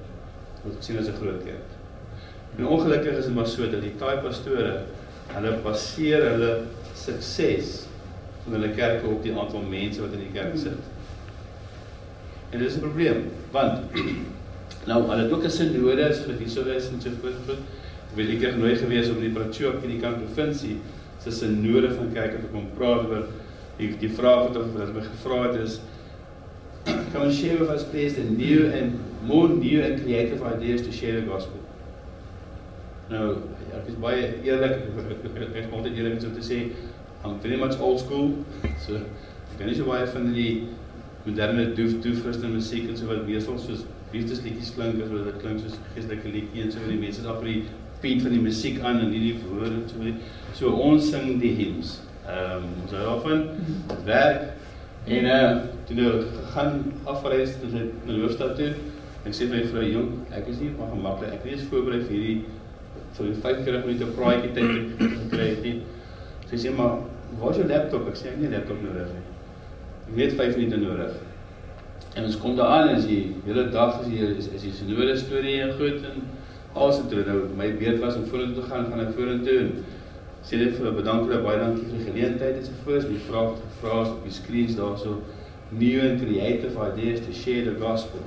En ongelukkig is dit maar so, dat die Thai pastore, hulle baseer hulle sukses van hulle kerke op die aantal mense wat in die kerk sit. En dit is 'n probleem, want nou, hulle het ook 'n synode, so met hierso is en so voort. Ek weet ek genooi gewees om die Prachuap Khiri Khan provinsie se synode van kerke te kom praat oor die vraag wat my gevra het is, can we share with us please the more new and creative ideas to share the gospel? Nou, ek is baie eerlik, ek is altyd eerlik om te sê, I'm very much old school, so ek kan nie so baie van die moderne doef-Christen musiek en so wat weesel, soos liefdesliedjies klink, as wat dit klink soos geestelike liedjie en so, die mense is af vir die beat van die musiek aan en die woorde en so, so ons sing die hymns, ons hou daarvan, het werk, en toen ek gegaan afreis na die hoofdstad toe, en ek sê vir my vrou, jong, ek is nie maar gemakkelijk, ek is voorbereid vir die 45 minuten praatjie tyd gekry het nie. Sy sê, maar waar is jou laptop? Ek sê, ek het nie laptop nodig nie. Ek het 5 minuten nodig. En ons kom daar aan, en is die hele dag is die synode storie en goed, en alles en toe, nou, my beurt was om vorentoe te gaan ek vorentoe, en sê dit vir bedank vir baie dankie vir die geleentheid, en sovoorts, die vraag op die screens daar so, new and creative ideas to share the gospel.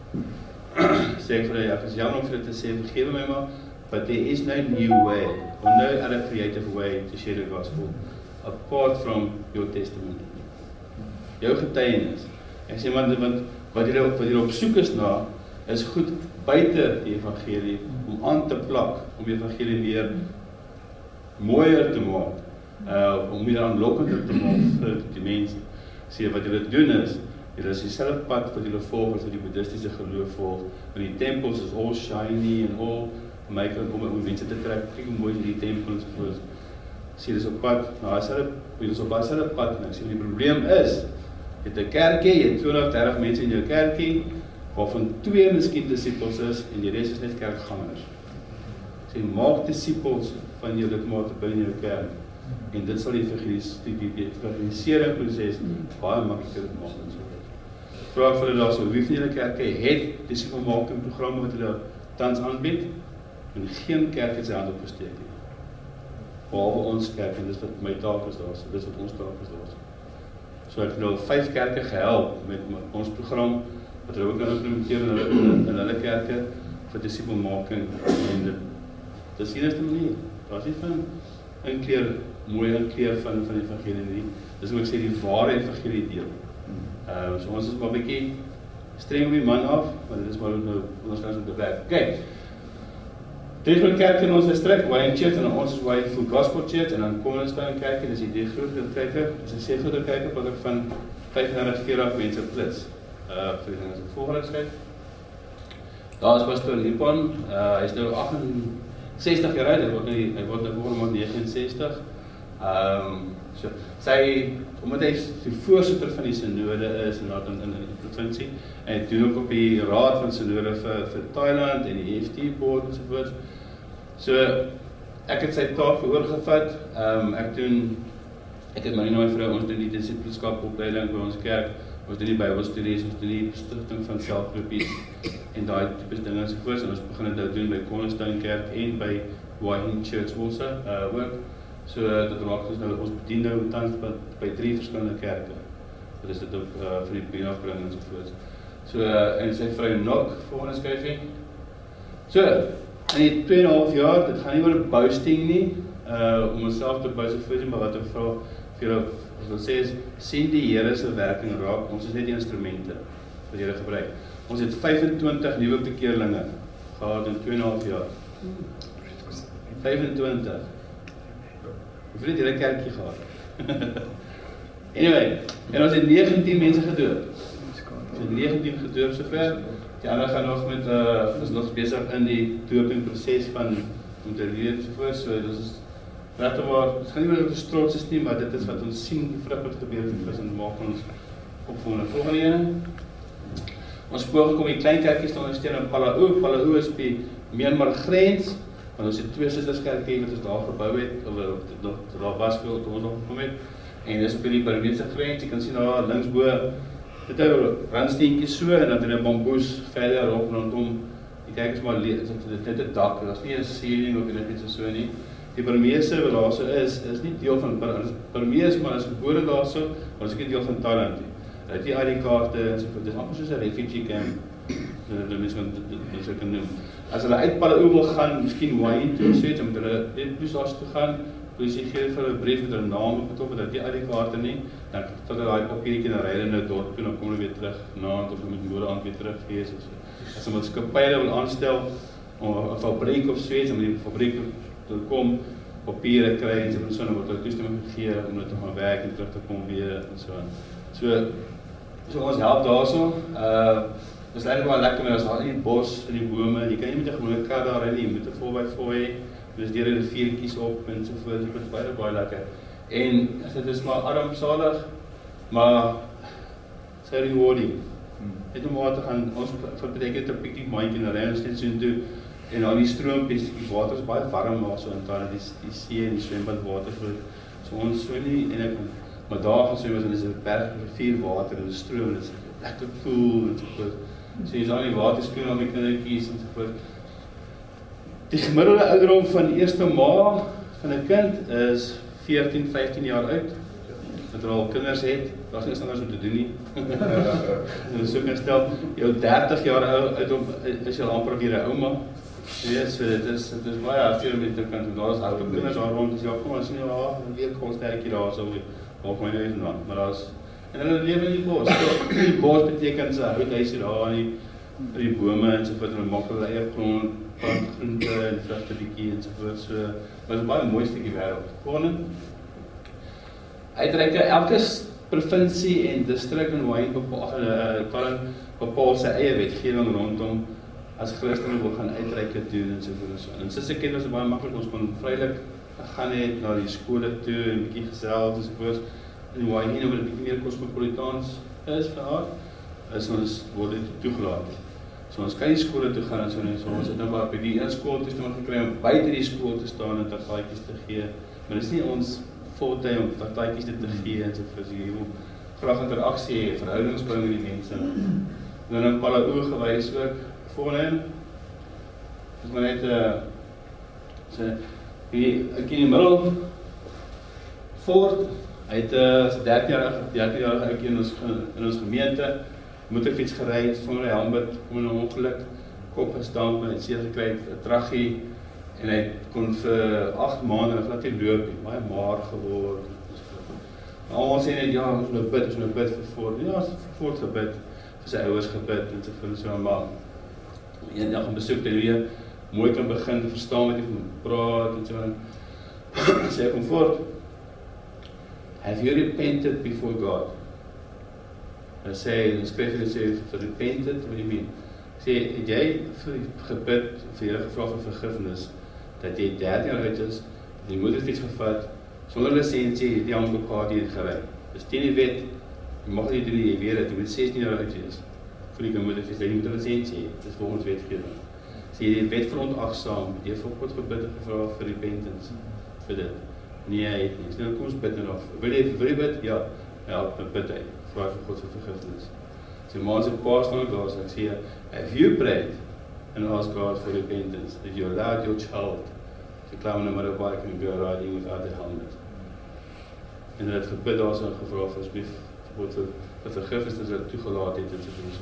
Sê ek vir hy, ek is jammer om vir dit te sê, vergewe my maar, but there is no new way, or no other creative way to share the gospel, apart from your testimony. Jou getuienis. Ek sê, want wat jy op soek is na, is goed buite die evangelie, om aan te plak, om die evangelie meer mooier te maak, om meer aanlokkender te maak vir die mense. Sê, wat jy doen is, jy is die selfe pad wat jy volg, as die boeddhistische geloof volg, en die tempels is all shiny en all, om mense te trek, kyk hoe mooi die tempel en sovoorts. Sê, jy is op pad, jy is op daai pad, en ek sê, die probleem is, jy het 'n kerkie, jy het 230 mense in jou kerkie, waarvan 2 miskien disciples is, en die res is net kerkgangers. Sê, maak disciples van jou lidmate binne jou kerk, en dit sal die evangeliseringsproses baie makliker maak en so. Vraag vir hulle daar so, wie van julle kerke het discipelmaking programme wat hulle tans aanbied, en geen kerk het sy hand opgesteek nie. Behalwe ons kerk, en dis wat my taak is daar, dis wat ons taak is daar. So ek het nou 5 kerke gehelp met ons program, wat hulle ook kan implementeer in hulle kerke, vir discipelmaking, en dit is die enigste manier. Daar is nie van mooi inkleer van die evangelie nie. Dis hoe ek sê, die ware evangelie deel. So ons is maar 'n bietjie streng op die man af, maar dit is maar nou ons kan dit werk. Okay. Drie kerk in ons distrik, Wayne Church, en ons is Wayne Full Gospel Church, en dan kom ons daar en kyk, dis die groter kerke, dis 'n se groter kerke, wat ek van 35-40 mense plus, vir die dinge volgende skryf. Daar is Pastor Lipon, hy is nou 68 jaar oud, hy word nou volgende maand 69. So, omdat hy die voorsitter van die synode is, in die provinsie, en hy doen ook op die raad van synode vir Thailand, en die EFT board en sovoorts. So, ek het sy taak oorgevat, ek het my nou vrou, ons doen die discipelskap opleiding by ons kerk, ons doen die bybelstudies, ons doen die stigting van selfgroepies, en daai types dinge en sovoorts, en ons begin dit nou doen by Cornerstone Kerk, en by Wayne Church also, ook. So, dit raak ons nou, ons bedien nou tans by 3 verskillende kerke. Dit is dit ook vir die benafbring en sovoorts. So, en sy vrou Nok, volgende skryfie. So, in die 2,5 jaar, dit gaan nie oor boasting nie, om onsself te boasting, maar wat ek vir julle wil sê is, sien die Here se werking raak, ons is net die instrumente wat julle gebruik. Ons het 25 nuwe bekeerlinge gehad in 2,5 jaar. 25. Ek het net 'n kerkie gehad. Anyway, en ons het 19 mense gedoop. Ons het 19 gedoop sover. Die ander gaan nog met is nog besig in die doopingproses van om te leer sovoorts. So dit is regtig waar, dit gaan nie meer oor die trots is nie, maar dit is wat ons sien die vrug wat gebeur het en maak ons opvolgende. Volgende ene. Ons poog om die klein kerkies te ondersteun in Palao. Palao is op die Myanmar grens. Want ons het 2 sisterskerkie wat ons daar gebou het, of daar was veel toe ons nog gekom het, en dis op die Burmese grens, jy kan sien daar linksbo, dit is randsteentjie so, en dan het hy 'n bamboes verder op, en dan kom, die kyk is maar, dit net 'n dak, daar is nie 'n ceiling of iets so nie. Die Burmese wat daar so is nie deel van, Burmese maar is gebore daar so, maar is nie deel van Thailand nie. Hy het die ID-kaarte, en so, dit is amper soos 'n refugee camp, die mense kan noem. As hulle uit Palao wil gaan, miskien Wayne toe sê, dan moet hulle net plus daar toe gaan, polisie gee vir hulle 'n brief met hulle naam op het op, en dat die ID-kaarte nie, dan tot hulle daai papiertjie na ry hulle nou dorp toe, dan kom hulle weer terug naand, of hulle met môre aand weer terug wees, of so. As 'n maatskappy hulle wil aanstel, om 'n fabriek of so iets, om die fabriek te kom, papiere kry en so dan word hulle toestemming gegee om dit te gaan werk en terug te kom weer en so aan. So ons help daarso. Dit is eintlik baie lekker, maar as daar in die bos, in die bome, jy kan nie met 'n gewone kar daar ry nie, jy moet 'n 4x4 hê, dus deur die riviertjies op en so voort, dit is baie lekker. En dit is maar armsalig, maar sy rewarding. Net om waar te gaan, ons beteken 'n piknikmandjie na ry ons net so toe, en al die stroompies, die water is baie warm maar so in daar, die see en die swembad water, so ons swem nie, en maar daar gaan swem ons en dis 'n berg rivierwater en die stroom, dit is lekker cool en so voort. So jy is aan die water speel met kindertjies en so voort. Die gemiddelde ouderdom van die eerste ma van 'n kind is 14, 15 jaar oud. Dat hulle al kinders het, daar is niks anders om te doen nie. En so kan stel, jou 30 jaar oud is jy al amper weer 'n ouma. Jy weet, so dit is baie hartseer met die kind, daar is oude kinders daar rond, dus ja, kom ons sien, weer konstertjie daar, so maak my neus aan, maar daar is, en hulle lewe in die bos, die bos beteken sy hout huisie daar, by die bome en so voort, hulle maak hulle eie grond, plant groente en vrugte bietjie en so voort, so, maar dit is baie mooi stukkie wêreld. Volgende. Uitreike, elke provinsie en distrik in Wayne bepaal sy eie wetgewing rondom as Christene wil gaan uitreike doen en so voort. En soos ek ken, was dit baie maklik, ons kon vrylik gaan het na die skole toe en bietjie gesels en so voort. En Wayne, wat 'n bietjie meer kosmopolitaans is vir haar, is ons word dit toegelaat. So ons kan nie skole toe gaan en so ons het nou maar by die een skool toestemming gekry om buite die skool te staan en tartaatjies te gee, maar dis nie ons forte om tartaatjies te gee en so voort. Jy wil graag interaksie hê, verhoudings bou met die mense. En dan Palao gewys ook voorheen. Dis maar net so ek in die middel Ford, hy het 13-jarige ouetjie in ons gemeente, motorfiets gery, sonder 'n helm, kom in 'n ongeluk, kop gestamp en het seer gekry, 'n traggie, en hy kon vir 8 maande glad nie loop nie, baie maar geword. Almal sê net, ja, ons moet bid vir Ford. Ja, ons het vir Ford gebid, vir sy ouers gebid, en so maar een dag 'n besoek, dat hy mooi kan begin te verstaan wat hy van praat, en so sê hy kom voort, have you repented before God? En sê, dan skryf hy sê, repented, what do you mean? Sê, het jy gebid, vir jy gevra vir vergifnis, dat jy 13 jaar oud is, dat jy moederfiets gevat, sonder lisensie, die aan mekaar die gery. Dis teen die wet, jy mag nie doen, jy weet het, jy moet 16 jaar oud is, vir die moederfiets, jy moet 'n lisensie hê, dis volgens wetgewing. Sê jy die wet verontagsaam, jy het vir God gebid en gevra vir repentance, vir dit. Nee, hy het nie. Nou kom ons bid nou af. Wil jy bid? Ja, bid hy. Vra vir God vir vergifnis. So ma's en pa's van daar, so ek sê, have you prayed and asked God for repentance, that you allowed your child to climb on a motorbike and go riding without a helmet? En het gebid daar so gevra vir asbief God vir vergifnis dat hy toegelaat het en so.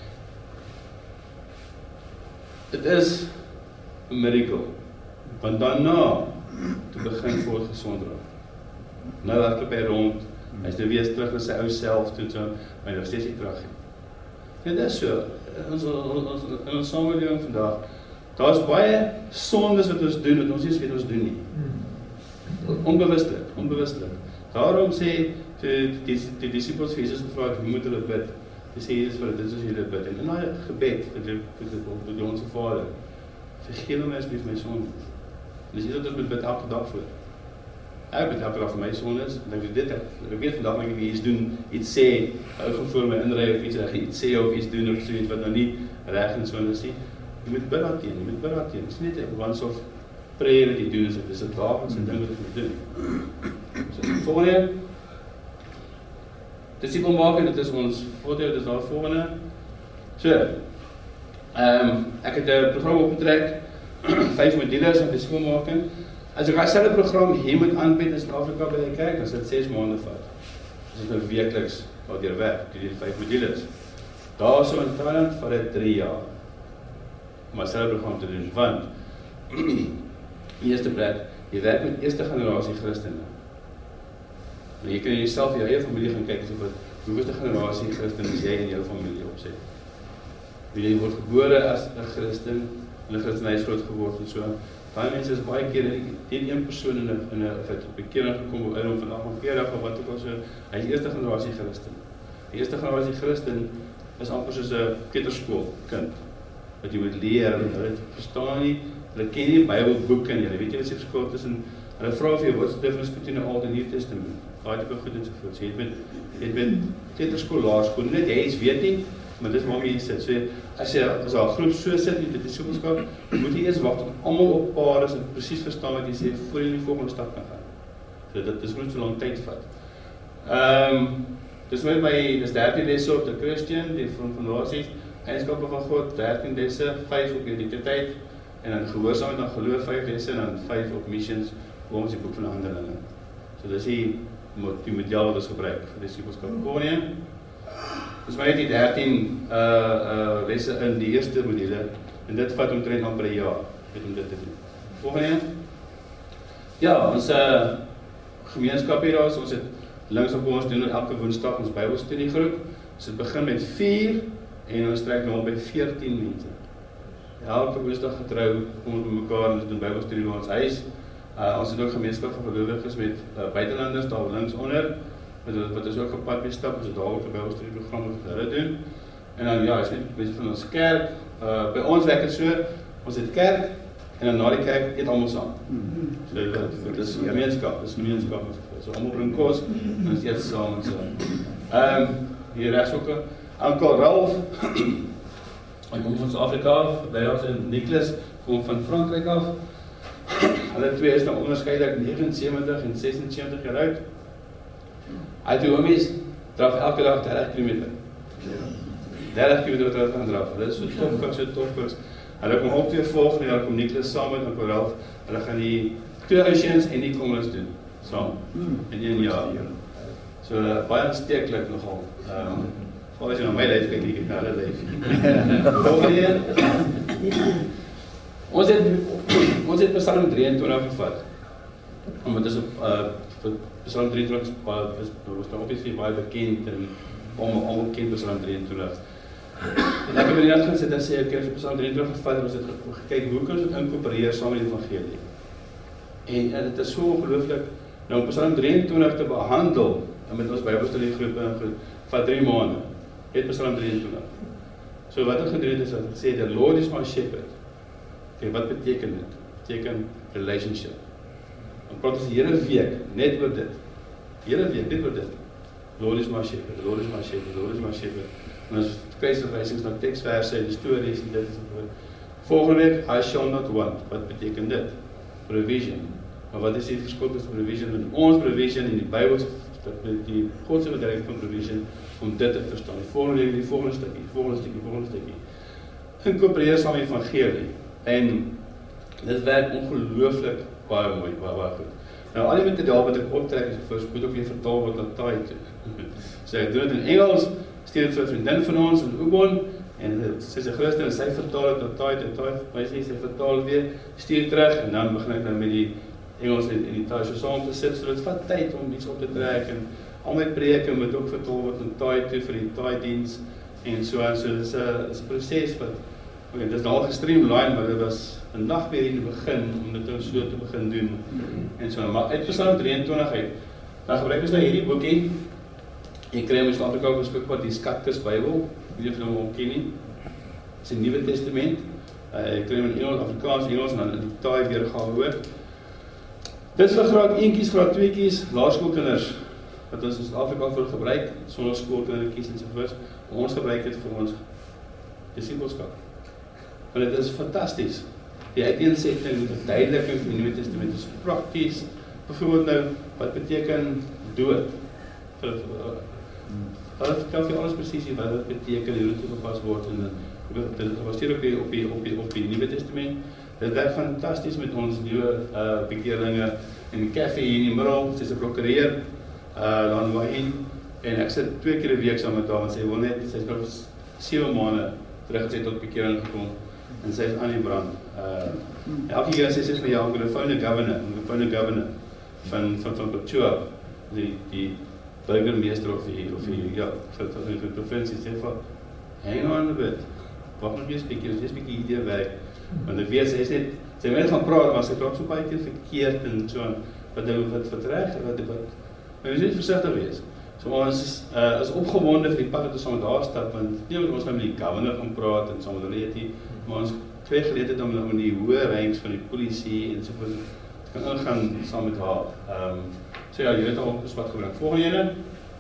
Dit is 'n miracle. Want daarna toe begin Ford gesond raak. Nou hardloop hy rond, hy is nou weer terug na sy ou self toe, maar hy nog steeds nie terug nie. Dit is so, in ons samelewing vandag, daar is baie sondes wat ons doen, wat ons nie weet ons doen nie. Onbewustelik. Daarom sê, die disciples vir Jesus gevra, hoe moet hulle bid? Hy sê, Jesus, dit is as julle bid. En in daai gebed, vir ons Vader, vergewe my asbief my sondes. En dis iets wat ons moet bid elke dag voor. Ek bid elke dag vir my sondes, en ek weet vandag ek iets doen, iets sê, ou gaan voor my inry of iets sê of iets doen of so iets wat nou nie reg en sondes nie. Jy moet bid daarteen, dis nie net 'n once-off prayer wat jy doen, dis 'n daaglikse ding wat jy moet doen. So, volgende, disipel maak, en dit is ons foto, dit is daar volgende. So, ek het 'n program opgetrek, 5 modules om disipel maak. As ek dieselfde program hier moet aanbied in Suid-Afrika by die kerk, dan sal dit 6 maande vat. Dis nou weekliks daardeur werk, die 5 modules. Daar so in Thailand vat dit 3 jaar om dieselfde program te doen, want eerste plek, jy werk met eerste generasie Christene. Maar jy kan jouself jou eie familie gaan kyk, hoeveelste generasie Christen is jy in jou familie opset. Wie jy word gebore as 'n Christen, in 'n Christenhuis groot geword en so. Daai mense is baie keer net een persoon in 'n bekering gekom in hom vandag van 40 of wat ook al so. Hy is eerste generasie Christen. Die eerste generasie Christen is amper soos 'n kleuterskool kind. Wat jy moet leer, hulle verstaan nie, hulle ken nie Bybelboeke nie, hulle weet jy wat se verskil tussen, hulle vra vir jou, what's the difference between the Old and New Testament? Daai tipe goed en so voort. So jy het kleuterskool, laerskool, net jy iets weet nie, maar dis waarmee jy sit. So as jy as 'n groep so sit in die disipelskap, moet jy eers wag tot almal op paar is en presies verstaan wat jy sê voor jy die volgende stap kan gaan. So dit is nooit so lank tyd vat. Dis met my, dis 13 lesse op die Christian, die fondasies, eienskappe van God, 13 lesse, 5 op identiteit, en dan gehoorsaamheid aan geloof 5 lesse, en dan 5 op missions, volgens die boek van Handelinge. So dis die model wat ons gebruik vir disipelskap. Koning, dis my die 13 lesse in die eerste module, en dit vat omtrent amper 'n jaar, om dit te doen. Volgende, ja, ons gemeenskap hier daar, ons het links op ons doen elke woensdag ons Bybelstudiegroep. Dus het begin met 4 en ons trek nou by 14 mense. Elke woensdag getrou, kom ons by mekaar en ons doen Bybelstudie by ons huis. Ons het ook gemeenskap van gelowiges met buitelanders daar links onder, wat is ook op pad mee stap, ons het daar ook 'n Bybelstudieprogram wat hulle doen. En dan ja, is net mense van ons kerk. By ons werk dit so, ons het kerk en dan na die kerk eet almal saam. So dit is gemeenskap, So almal bring kos en ons eet saam en so. Hier regs ook Oom Ralf. Hy kom van Suid-Afrika af, bly daar in Nicholas, kom van Frankryk af. Hulle twee is nou onderskeidelik 79 en 76 jaar oud. Hy twee oomies draf elke dag 30 km. 30 km wat hulle gaan draf. Hulle is so tof. Hulle kom ook weer volgende jaar, kom Nicholas saam met Oom Ralf. Hulle gaan die 2 Oceans en die Commons doen, saam, in 1 jaar. So, baie aansteeklik nogal. As jy na my lyf kyk, ek na hulle lyf. Volgende, ons het Psalm 23 gevat. Want dit is Psalm 23 is obviously baie bekend en almal ken Psalm 23. En ek het by die hand gaan sit en sê, ek het Psalm 23 gevat en ons het gekyk, hoe kan ons dit inkorporeer saam met die evangelie? En dit is so ongelooflik, nou om Psalm 23 te behandel, en met ons Bybelstudiegroepe, vat 3 maande, het Psalm 23. So wat ek gedoen het is, dat ek sê, the Lord is my shepherd. Okay, wat beteken dit? Beteken relationship. Dan praat ons die hele week, net oor dit. Hele week, net oor dit. Lord is my shepherd, the Lord is my shepherd, the Lord is my shepherd. En ons kruisverwysings na tekstverse, die stories en dit en volgende week, I shall not want. Wat beteken dit? Provision. Maar wat is die verskil tussen provision en ons provision en die Bybelse, die Godse bedrijf van provision, om dit te verstaan. Die volgende week, die volgende stukkie. Inkorporeer saam die evangelie. En dit werk ongelooflik baie mooi, baie goed. Nou, al die materiaal wat ek optrek, moet ook weer vertaal word na Thai toe. So ek doen dit in Engels, stuur dit vir 'n vriendin van ons in Ubon, en sy is 'n Christen en sy vertaal dit na Thai toe, sy vertaal weer, stuur terug, en dan begin ek dan met die Engels en die Thai so saam te sit, so dit vat tyd om iets op te trek, en al my preke moet ook vertaal word in Thai toe vir die Thai diens, en so, dit is 'n proses wat, dit is nou al gestreamline, maar dit was 'n nagmerrie in die begin, om dit so te begin doen, en so, maar uit Psalm 23 uit, dan gebruik ons nou hierdie boekie, jy kry in Suid-Afrika beskikbaar die Skatkis Bybel, wie jy van hom ken nie, dit is die Nuwe Testament, jy kry in Engels, Afrikaans, Engels, en dan in die Thai weergawe hoor. Dit is vir graad 1kies, graad 2kies, laerskoolkinders, wat ons in Suid-Afrika vir gebruik, sonder skoolkindertjies en sovoorts, ons gebruik dit vir ons disipelskap. Want dit is fantasties. Die uiteensetting met 'n verduideliking van die Nuwe Testament is prakties. Byvoorbeeld nou, wat beteken dood? Hulle vertel vir alles presies wat dit beteken, hoe dit toegepas word, en dit gebaseer op die Nuwe Testament. Dit werk fantasties met ons nuwe bekeerlinge, en Kathy hier in die middel, sy is 'n prokureur, dan waarheen, en ek sit 2 keer 'n week saam met haar, en sy wil net, sy is nou 7 maande terug het sy tot bekering gekom, en sy is aan die brand. Elke keer sê sy vir jou, I'm going to phone the governor van Pretoria, die burgemeester of die provincie, sê van, hang on a bit, wacht nog eens bietjie idee werk, Want ek weet, sy is net, sy het gaan praat, maar sy praat so baie keer verkeerd en so, wat reg, maar ons moet versigtig wees. So ons is opgewonde vir die pad wat ons saam daar stap, want nie omdat ons nou met die governor gaan praat en saam met hulle eet, maar ons kry geleentheid om in die hoë ranks van die polisie en so voort kan ingaan saam met haar. So ja, jy weet al wat gebring. Volgende ene.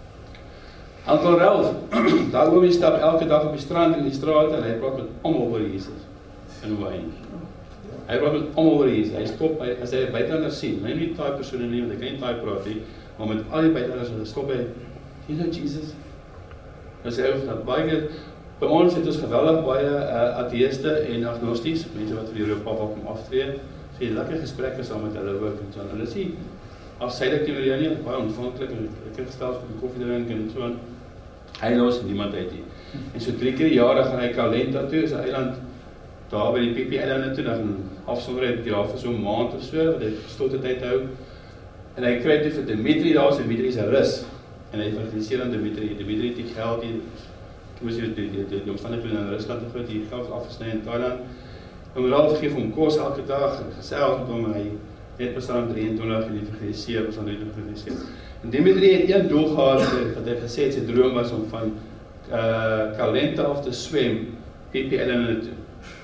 Uncle Ralph, daar oomie stap elke dag op die strand in die straat en hy praat met almal oor Jesus in Wayne. Hy praat met almal oor Jesus. Hy stop, as hy buitelanders sien, hy nie taai persone nie, want hy kan nie taai praat nie, maar met al die buitelanders stop hy, you know Jesus? As hy dat baie keer, by ons het ons geweldig baie atheïste en agnosties, mense wat vir Europa kom aftree, so jy lekker gesprekke saam met hulle ook en so, hulle sê, afsydig teenoor jou nie, baie ontvanklik, en ek het gestel op die koffie drink en so, hy los niemand uit nie. En so 3 keer die jare gaan hy Kalenta toe, is 'n eiland, daar by die Pipi eilande toe, dan afsonderheid daar vir so 'n maand of so, wat hy gestolte tyd hou, en hy kry toe vir Dimitri daar, so Dimitri is 'n Rus, en hy evangeliseer aan Dimitri het die geld hier, moes jy die omstandighede in Rusland te groot, die geld afgesny in Thailand, en Ralph geef hom kos elke dag, en gesels met hom, en hy het Psalm 23 en evangeliseer, Psalm 23 evangeliseer. En Dimitri het een doel gehad, wat hy gesê het, sy droom was om van Kalenta af te swem, Pipi eilande toe,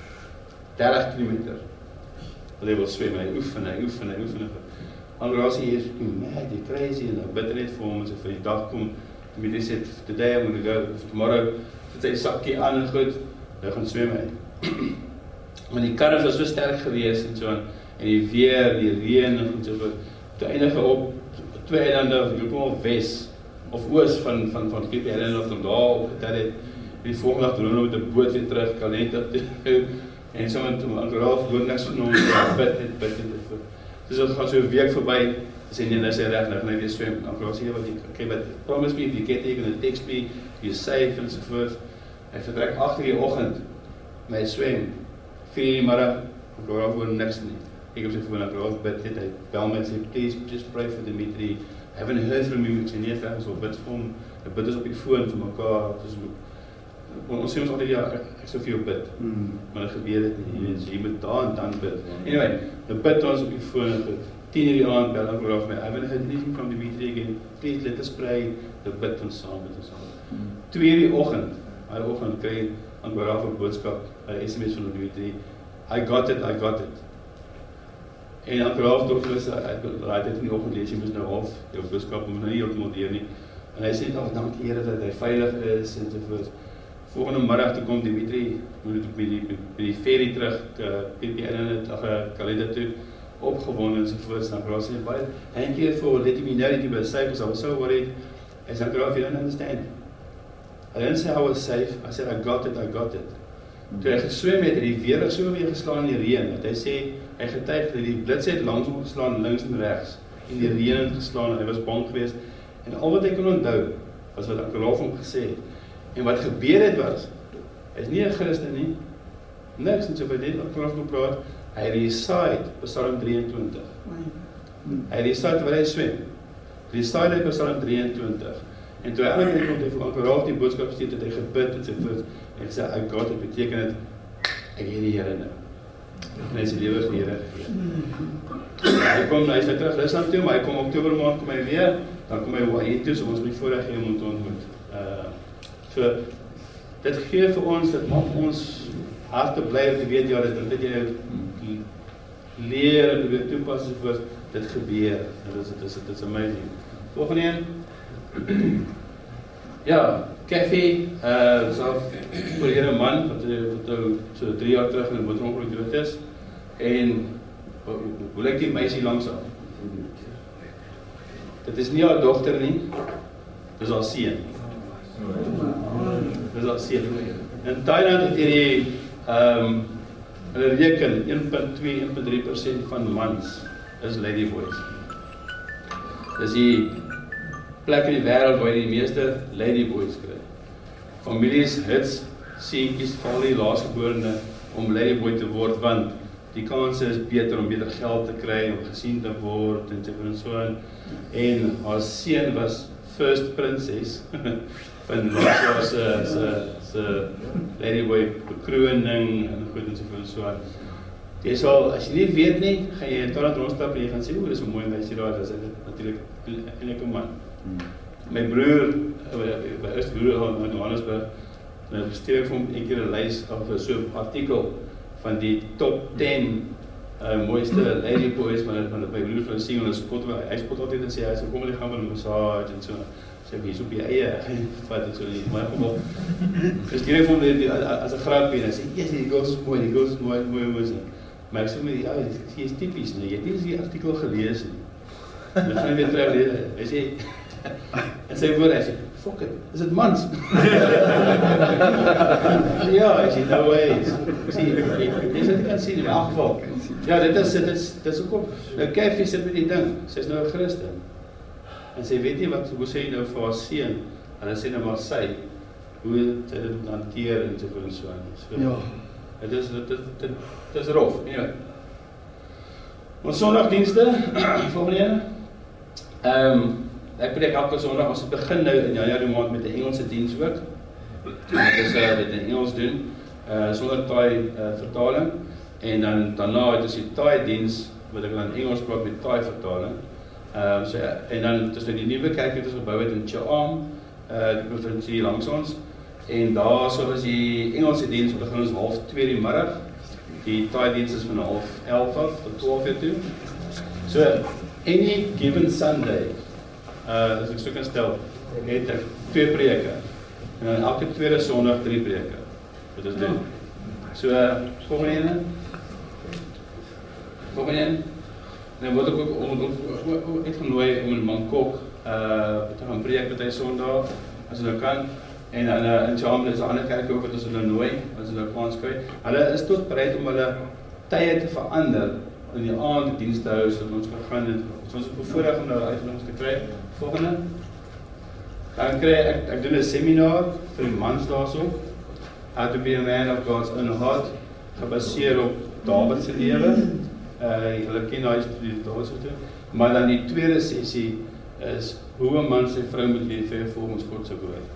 30 kilometer, wat hy wil swem, hy oefen, Andrasie hier is, mad, jy crazy, en hy bid net vir hom, en sy vir die dag kom, Dimitri sê, today I'm going to go, tomorrow, sit sy sakkie aan en goed, hy gaan swem hy. Want die karre was so sterk gewees, en so, en die weer, die reën, en so, toe eindige op 2 eilande, of ek kom op wes, of oos van Pipi eilande, of dan daar op, dat het, die volgende dag droom met die boot weer terug, Kalenta toe, en so, en Ralph woon niks van hom, bid, dus het gaan so 'n week verby, sê nee, nou is hy reg, nou gaan hy weer swem, dan vra sy, okay, but promise me, if you get there, you're gonna text me, you're safe, en so voort, hy vertrek 8 uur die oggend, maar hy swem, 4 uur die middag, en Ralph woon niks nie, ek heb sy voor, en Ralph bid net, hy bel my en sê, please, just pray for Dimitri, I haven't heard from you, ek sê nee, ek sal bid vir hom, ek bid is op die foon vir mekaar, ons sê ons altyd, ja, ek sal vir jou bid, maar dit gebeur dit nie, jy moet daar en dan bid. Anyway, dan bid ons op die foon, 10 uur die aand, bel ek oor af my, I haven't heard anything from Dimitri again, please let us pray, dan bid ons saam, 2 uur die oggend, hy oggend kry aan Baraf 'n boodskap, 'n SMS van Dimitri, I got it, en aan Baraf dokter is, hy het in die oggend lees, jy moes nou half, jou boodskap, moet nou nie heeltemal deur nie, en hy sê, dankie Here dat hy veilig is, en sovoorts. Volgende middag toe kom Dimitri, moet by die ferry terug, Pipi eilande, Kalenta toe, opgewonde en sovoorts, dan Ralph sê, baie, thank you for letting me know that you were safe, because I was so worried. I said, Ralph, you don't understand. I didn't say I was safe, I said, I got it. Toe hy geswem het, die weer so weer geslaan in die reën, dat hy sê, hy getuig, dat die blits het langs hom geslaan, links en rechts, en die reën het geslaan, en hy was bang geweest, en al wat hy kon onthou, was wat Ralph hom gesê het. En wat gebeur het was, hy is nie 'n Christen nie, niks, en so wat dit ook gepraat, hy recite Psalm 23. Hy recite waar hy swem. Recite hy Psalm 23. En toe hy eindelijk komt, hy vir Ralph die boodskap steed, het hy gebid, en sê, I got it, beteken het, ek het die Here nou. En hy is die lewe vir die Here gegee. Hy is nou terug Rusland toe, maar hy kom Oktober maand, kom hy weer, dan kom hy Hawaii toe, so ons moet voorreg hê om te ontmoet. So, dit gee vir ons, dit maak ons harte bly om te weet, ja, dat jy nou leer en weer toepas, soos dit gebeur. Dit is amazing. Volgende een. Ja, Kathy, self verlede man, wat so 3 jaar terug in 'n motorongeluk dood is, en hoe lyk die meisie langs haar? Dit is nie haar dogter nie, dit is haar seun. Dis al seën. In Thailand het hierdie hulle reken 1.2-1.3% van mans is ladyboys. Dis die plek in die wêreld waar jy die meeste ladyboys kry. Families hits seentjies val die laasgeborene om ladyboy te word, want die kans is beter om beter geld te kry, om gesien te word en so aan. En haar seun was first princess van se ladyboy bekroning en goed en so aan. jy sal, as jy nie weet nie, gaan jy in Thailand rondstap en jy gaan sê, o, dis so mooi, en jy sê daar, dis natuurlijk en ek 'n man. My broer, my eerste broer in Johannesburg, dan stuur ek vir hom een keer 'n lys of so 'n artikel van die top 10 mooiste ladyboys, maar my broer van sien, en hy spot altyd en sê, hy sê, kom hulle gaan met 'n massage en so, sê ek, hier is op die eie, vat het so nie, maar kom op, stuur ek vir hom as 'n grapie, en hy sê, yes, die girls is mooi, maar ek sê my, ja, die is typies, nie, jy het nie die artikel gelees nie, en dan gaan hy weer terug lees, hy sê, en sy woord, hy sê, fuck it, is dit mans? Ja, ek sê, no ways. Jy sê, jy kan sien, in elk geval. Ja, dit is ook op, nou Kathy sit met die ding, sy is nou 'n Christen. En sy weet nie hoe sy nou vir haar seun, en sy nou maar sy, hoe sy dit moet hanteer en so en so. Ja. Dit is rof, anyway. Ons sondagdienste, volgende ene. Ek preek elke Sondag, ons begin nou in Januarie maand met 'n Engelse diens ook. Dit is dit in Engels doen, sonder Thai vertaling. En dan daarna het ons die Thai diens, wat ek dan Engels praat met Thai vertaling. En dan tussen die nuwe kerk wat ons gebou het in Chaam, die provinsie langs ons. En daar so is die Engelse diens, begin ons 12:30 die middag. Die Thai diens is van 11:30 af tot 12:00 toe. So, any given Sunday, as ek so kan stel, het ek 2 preke. En dan elke tweede Sondag 3 preke. Wat is dit? So, volgende ene. En dan word ek ook uitgenooi om in Bangkok te gaan preek met hy Sondag, as hulle kan. En dan in Jamaica is 'n ander kerk ook wat ons hulle nooi, as hulle kans kry. Hulle is tot bereid om hulle tye te verander in die aand diens te hou, sodat ons kan gaan en ons is bevoorreg om nou uitnodigings te kry. Volgende. Dan kry ek doen 'n seminar vir die mans daarso. How to be a man of God's own heart, gebaseer op Dawid se lewe. Hulle ken daai studie daarso toe. Maar dan die tweede sessie is hoe 'n man sy vrou moet liefhê volgens God se woord.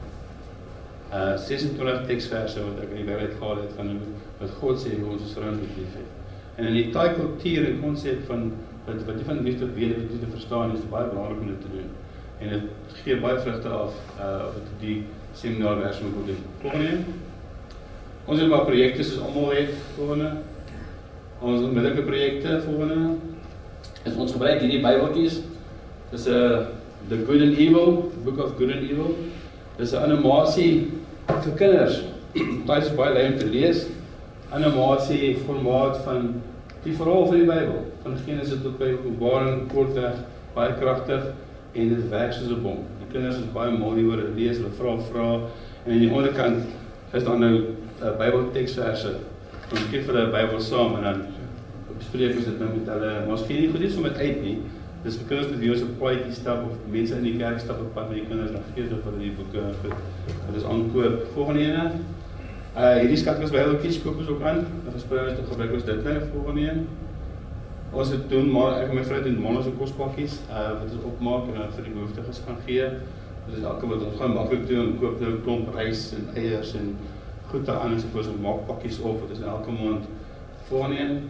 26 teksverse wat ek in die Bybel gehaal het van wat God sê hoe ons vrou moet liefhê. En in die Thai kultuur en konsep van wat jy van liefde weet, wat jy te verstaan, is baie belangrik om dit te doen. En dit gee baie vrugte af wat die seminarversie moet doen. Volgende een. Ons het maar projekte soos almal het, volgende. Ons onmiddellike projekte, volgende. Is ons gebruik hierdie Bybeltjies. Dis The Good and Evil, The Book of Good and Evil. Dis 'n animasie vir kinders. Dit is baie lekker om te lees. Animasie formaat van die verhaal van die Bybel, van Genesis tot by Openbaring, kortweg, baie kragtig en dit werk soos 'n bom. Die kinders is baie mal hieroor lees, hulle vra en aan die onderkant is dan nou Bybelteksverse. Ons gee vir hulle 'n Bybel saam en dan bespreek ons dit nou met hulle. Maar ons gee nie goed iets om dit uit nie. Dis vir kinders met wie ons 'n paadjie stap of mense in die kerk stap op pad met die kinders, dan gee hulle vir die boeke goed. Dit is aankoop. Volgende ene. Hierdie skatkis Bybeltjies koop ons ook aan. Dan gebruik ons dit nou volgende een. Ons het doen, maar ek en my vrou doen maandag se kospakkies wat ons opmaak en dan vir die behoeftiges gaan gee. Dit is elke wat ons gaan maklik doen, koop nou 'n klomp rys en eiers en goed daaraan en so ons maak pakkies op. Dit is elke maand. Volgende een.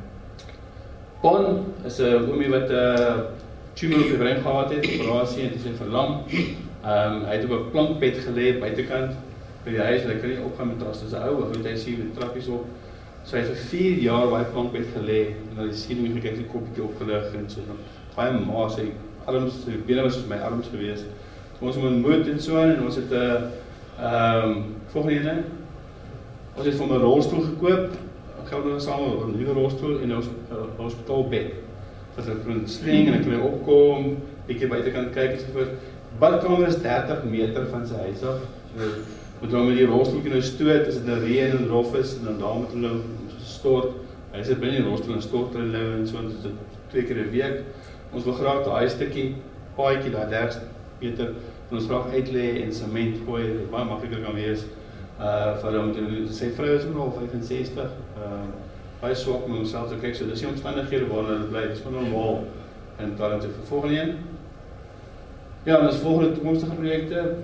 Bon is 'n oomie wat tumor op die brein gehad het, operasie en dit is verlam. Hy het op 'n plankbed gelê buitekant by die huis, hy kan nie opgaan met ras, dis 'n ou, want hy sien met trappies op. So hy het vir 4 jaar by die plankbed gelê en dan die siening gekyk, die koppietjie opgelig en so. Baie maar sy arms, sy bene was soos my arms gewees. Ons het ontmoet en so en ons het volgende ene. Ons het vir 'n rolstoel gekoop. Geld ons saam 'n nuwe rolstoel en ons hospitaalbed. Wat ek kon sling en ek kon opkom, bietjie buitekant kyk en so voort. Badkamer is 30 meter van sy huis af. So moet hom met die rolstoeltjie nou stoot as dit nou reën en rof is en dan daar moet hulle stort. Hy sit binne die rolstoel en stort hulle nou en so en dit 2 keer 'n week. Ons wil graag daai stukkie paadjie daar 30 meter van ons graag uitlê en sement gooi, dit baie makliker kan wees. Vir hom te sy vrou is nog 65. Baie swak met homself te kyk, so dis die omstandighede waarin hulle bly, dis maar normaal en dan te volgende een. Ja, en ons volgende toekomstige projekte,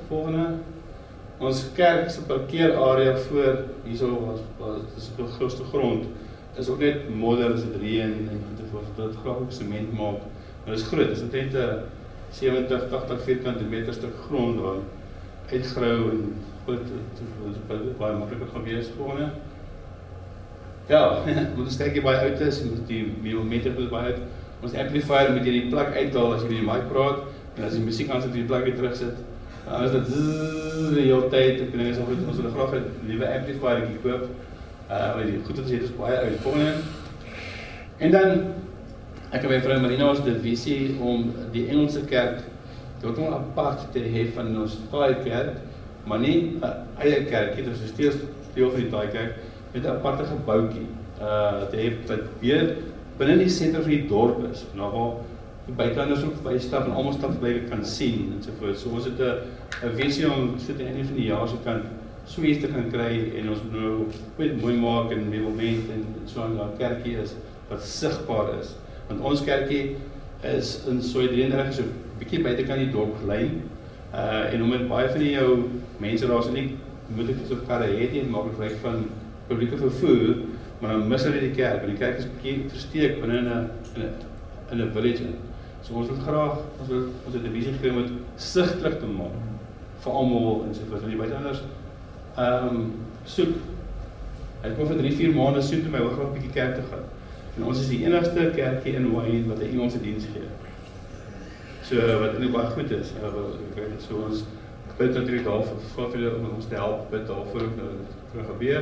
ons kerk se parkeerarea voor hierso was dis op die grootste grond is ook net modder, is dit reën en dit graag ook sement maak. Maar dit is groot, dit is net 'n 70, 80 vierkante meter stuk grond waar uitgrou en goed, dit is baie makliker gaan wees gewone. Ja, moet ons kyk hier baie uit is, moet die meter goed baie uit. Ons amplifier moet jy die plek uithaal as jy die mic praat, en as die musiek aan sit, die plek weer terug sit. Anders dit zzzz die hele tyd, ek dink ons wil graag 'n nuwe amplifier koop. Die goed wat ons het is baie uit. Volgende. En dan, ek en my vrou Marina ons die visie om die Engelse kerk totaal apart te hê van ons Thai kerk, maar nie 'n eie kerkie, dit is steeds deel van die Thai kerk, met 'n aparte gebouetjie. Te hê dat weer binne die sentrum van die dorp is, nou waar die buitelanders ook bystap en almal stap verby kan sien en so voort. So ons het 'n visie om so teen einde van die jaar so kan so iets te gaan kry en ons moet nou goed mooi maak en meublement en so 'n kerkie is wat sigbaar is. Want ons kerkie is in Sooi-Drieënreg so 'n bietjie buitekant die dorp gelyn. En omdat baie van jou mense daar is nie moeilik op karre het nie, maak gebruik van publieke vervoer, maar dan mis hulle die kerk, want die kerk is 'n bietjie versteek binne in 'n village. So ons wil graag, ons het 'n visie gekry om dit sigtelik te maak vir almal en so voort. Want die buitelanders soek. Ek kom vir 3-4 maande soek om my graag 'n bietjie kerk te gaan. En ons is die enigste kerkie in Wayne wat 'n Engelse diens gee. So wat eintlik baie goed is. So ons bid natuurlik daarvoor vir om ons te help bid daarvoor ook nou gebeur.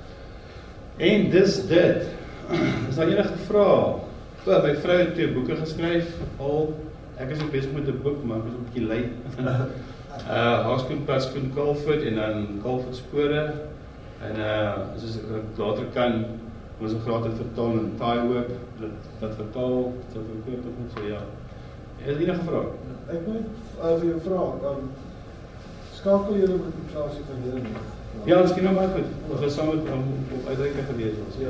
En dis dit. Is daar enige vrae? My vrou het 2 boeke geskryf al. Ek is ook besig met 'n boek, maar ek is 'n bietjie lui. Haarskoenpas Koen Kalfoot en dan Kalfoot Spore. En as ek later kan, ons graag dit vertaal in Thai ook, dat vertaal, so verkoop het net so ja. Is er enige vraag? Ek moet vir jou vra, skakel julle met die klasie van julle? Ja, ons ken nou baie goed. Ons het saam met op uitreiking gewees. Ja.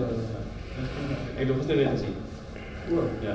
Ek het nog steeds weer gesien. O. Ja.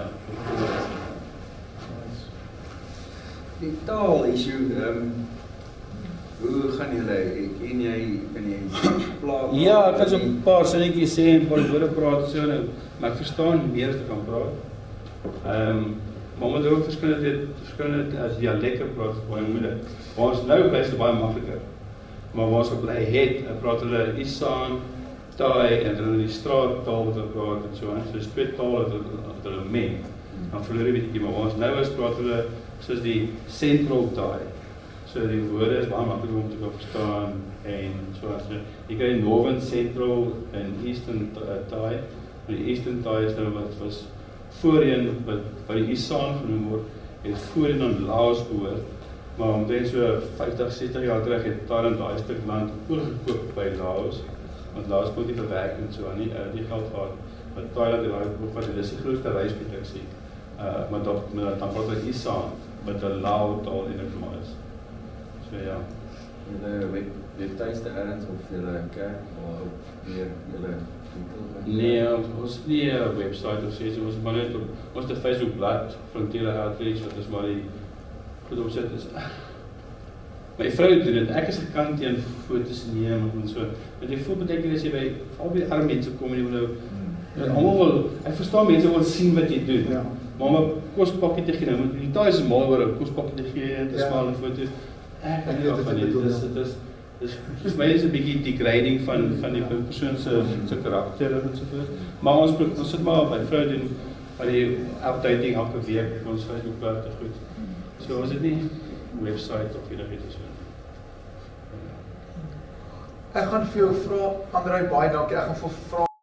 Die taal issue, hoe gaan julle, ken jy plaat? Ja, ek kan so 'n paar sinnetjies sê en 'n paar woorde praat so nou, maar ek verstaan meer as ek kan praat. Maar omdat ook verskillende dialekte praat, baie moeilik. Waar ons nou bly is dit baie makliker. Maar waar ons gebly het, praat hulle Isaan, Thai en hulle die straattaal wat hulle praat en so. So dis 2 tale wat hulle meng. Dan verloor jy bietjie, maar waar ons nou is, praat hulle soos die Central Thai. So die woorde is baie maklik om te kan verstaan en so as jy kry Northern, Central en Eastern Thai. Die Eastern Thai is nou wat was voorheen wat die Isaan genoem word, het voorheen aan Laos behoort, maar omtrent so 50-60 jaar terug het Thailand daai stuk land oorgekoop by Laos, want Laos kon nie verwerk en so aan die geld gehad, maar Thailand het daai bevat, dit is die grootste rysproduksie, maar dan praat hulle Isaan, wat 'n Lao taal eintlik maar is. So ja. Julle webtuiste ergens of julle kerk, maar ook meer julle Nee, ons het nie 'n website of so, ons maar net op ons te Facebookblad, Frontiere Outreach, wat is maar die goed opset is. My vrou doen dit, ek is gekant teen foto's neem en so. Want jy voel beteken as jy by al die arme mense kom en jy wil nou almal wil, ek verstaan mense wil sien wat jy doen. Ja. Maar om 'n kospakkie te gee nou, die taai is mal oor 'n kospakkie te gee en te smaal en foto's. Ek weet nie van dit. Dis my is 'n bietjie degrading van die persoon se karakter en so voort. Maar ons sit maar by vrou doen by die updating elke week op ons Facebookblad te goed. So ons het nie website of enigiets so. Ek gaan vir jou vra, Andrei, baie dankie. Ek gaan vir vra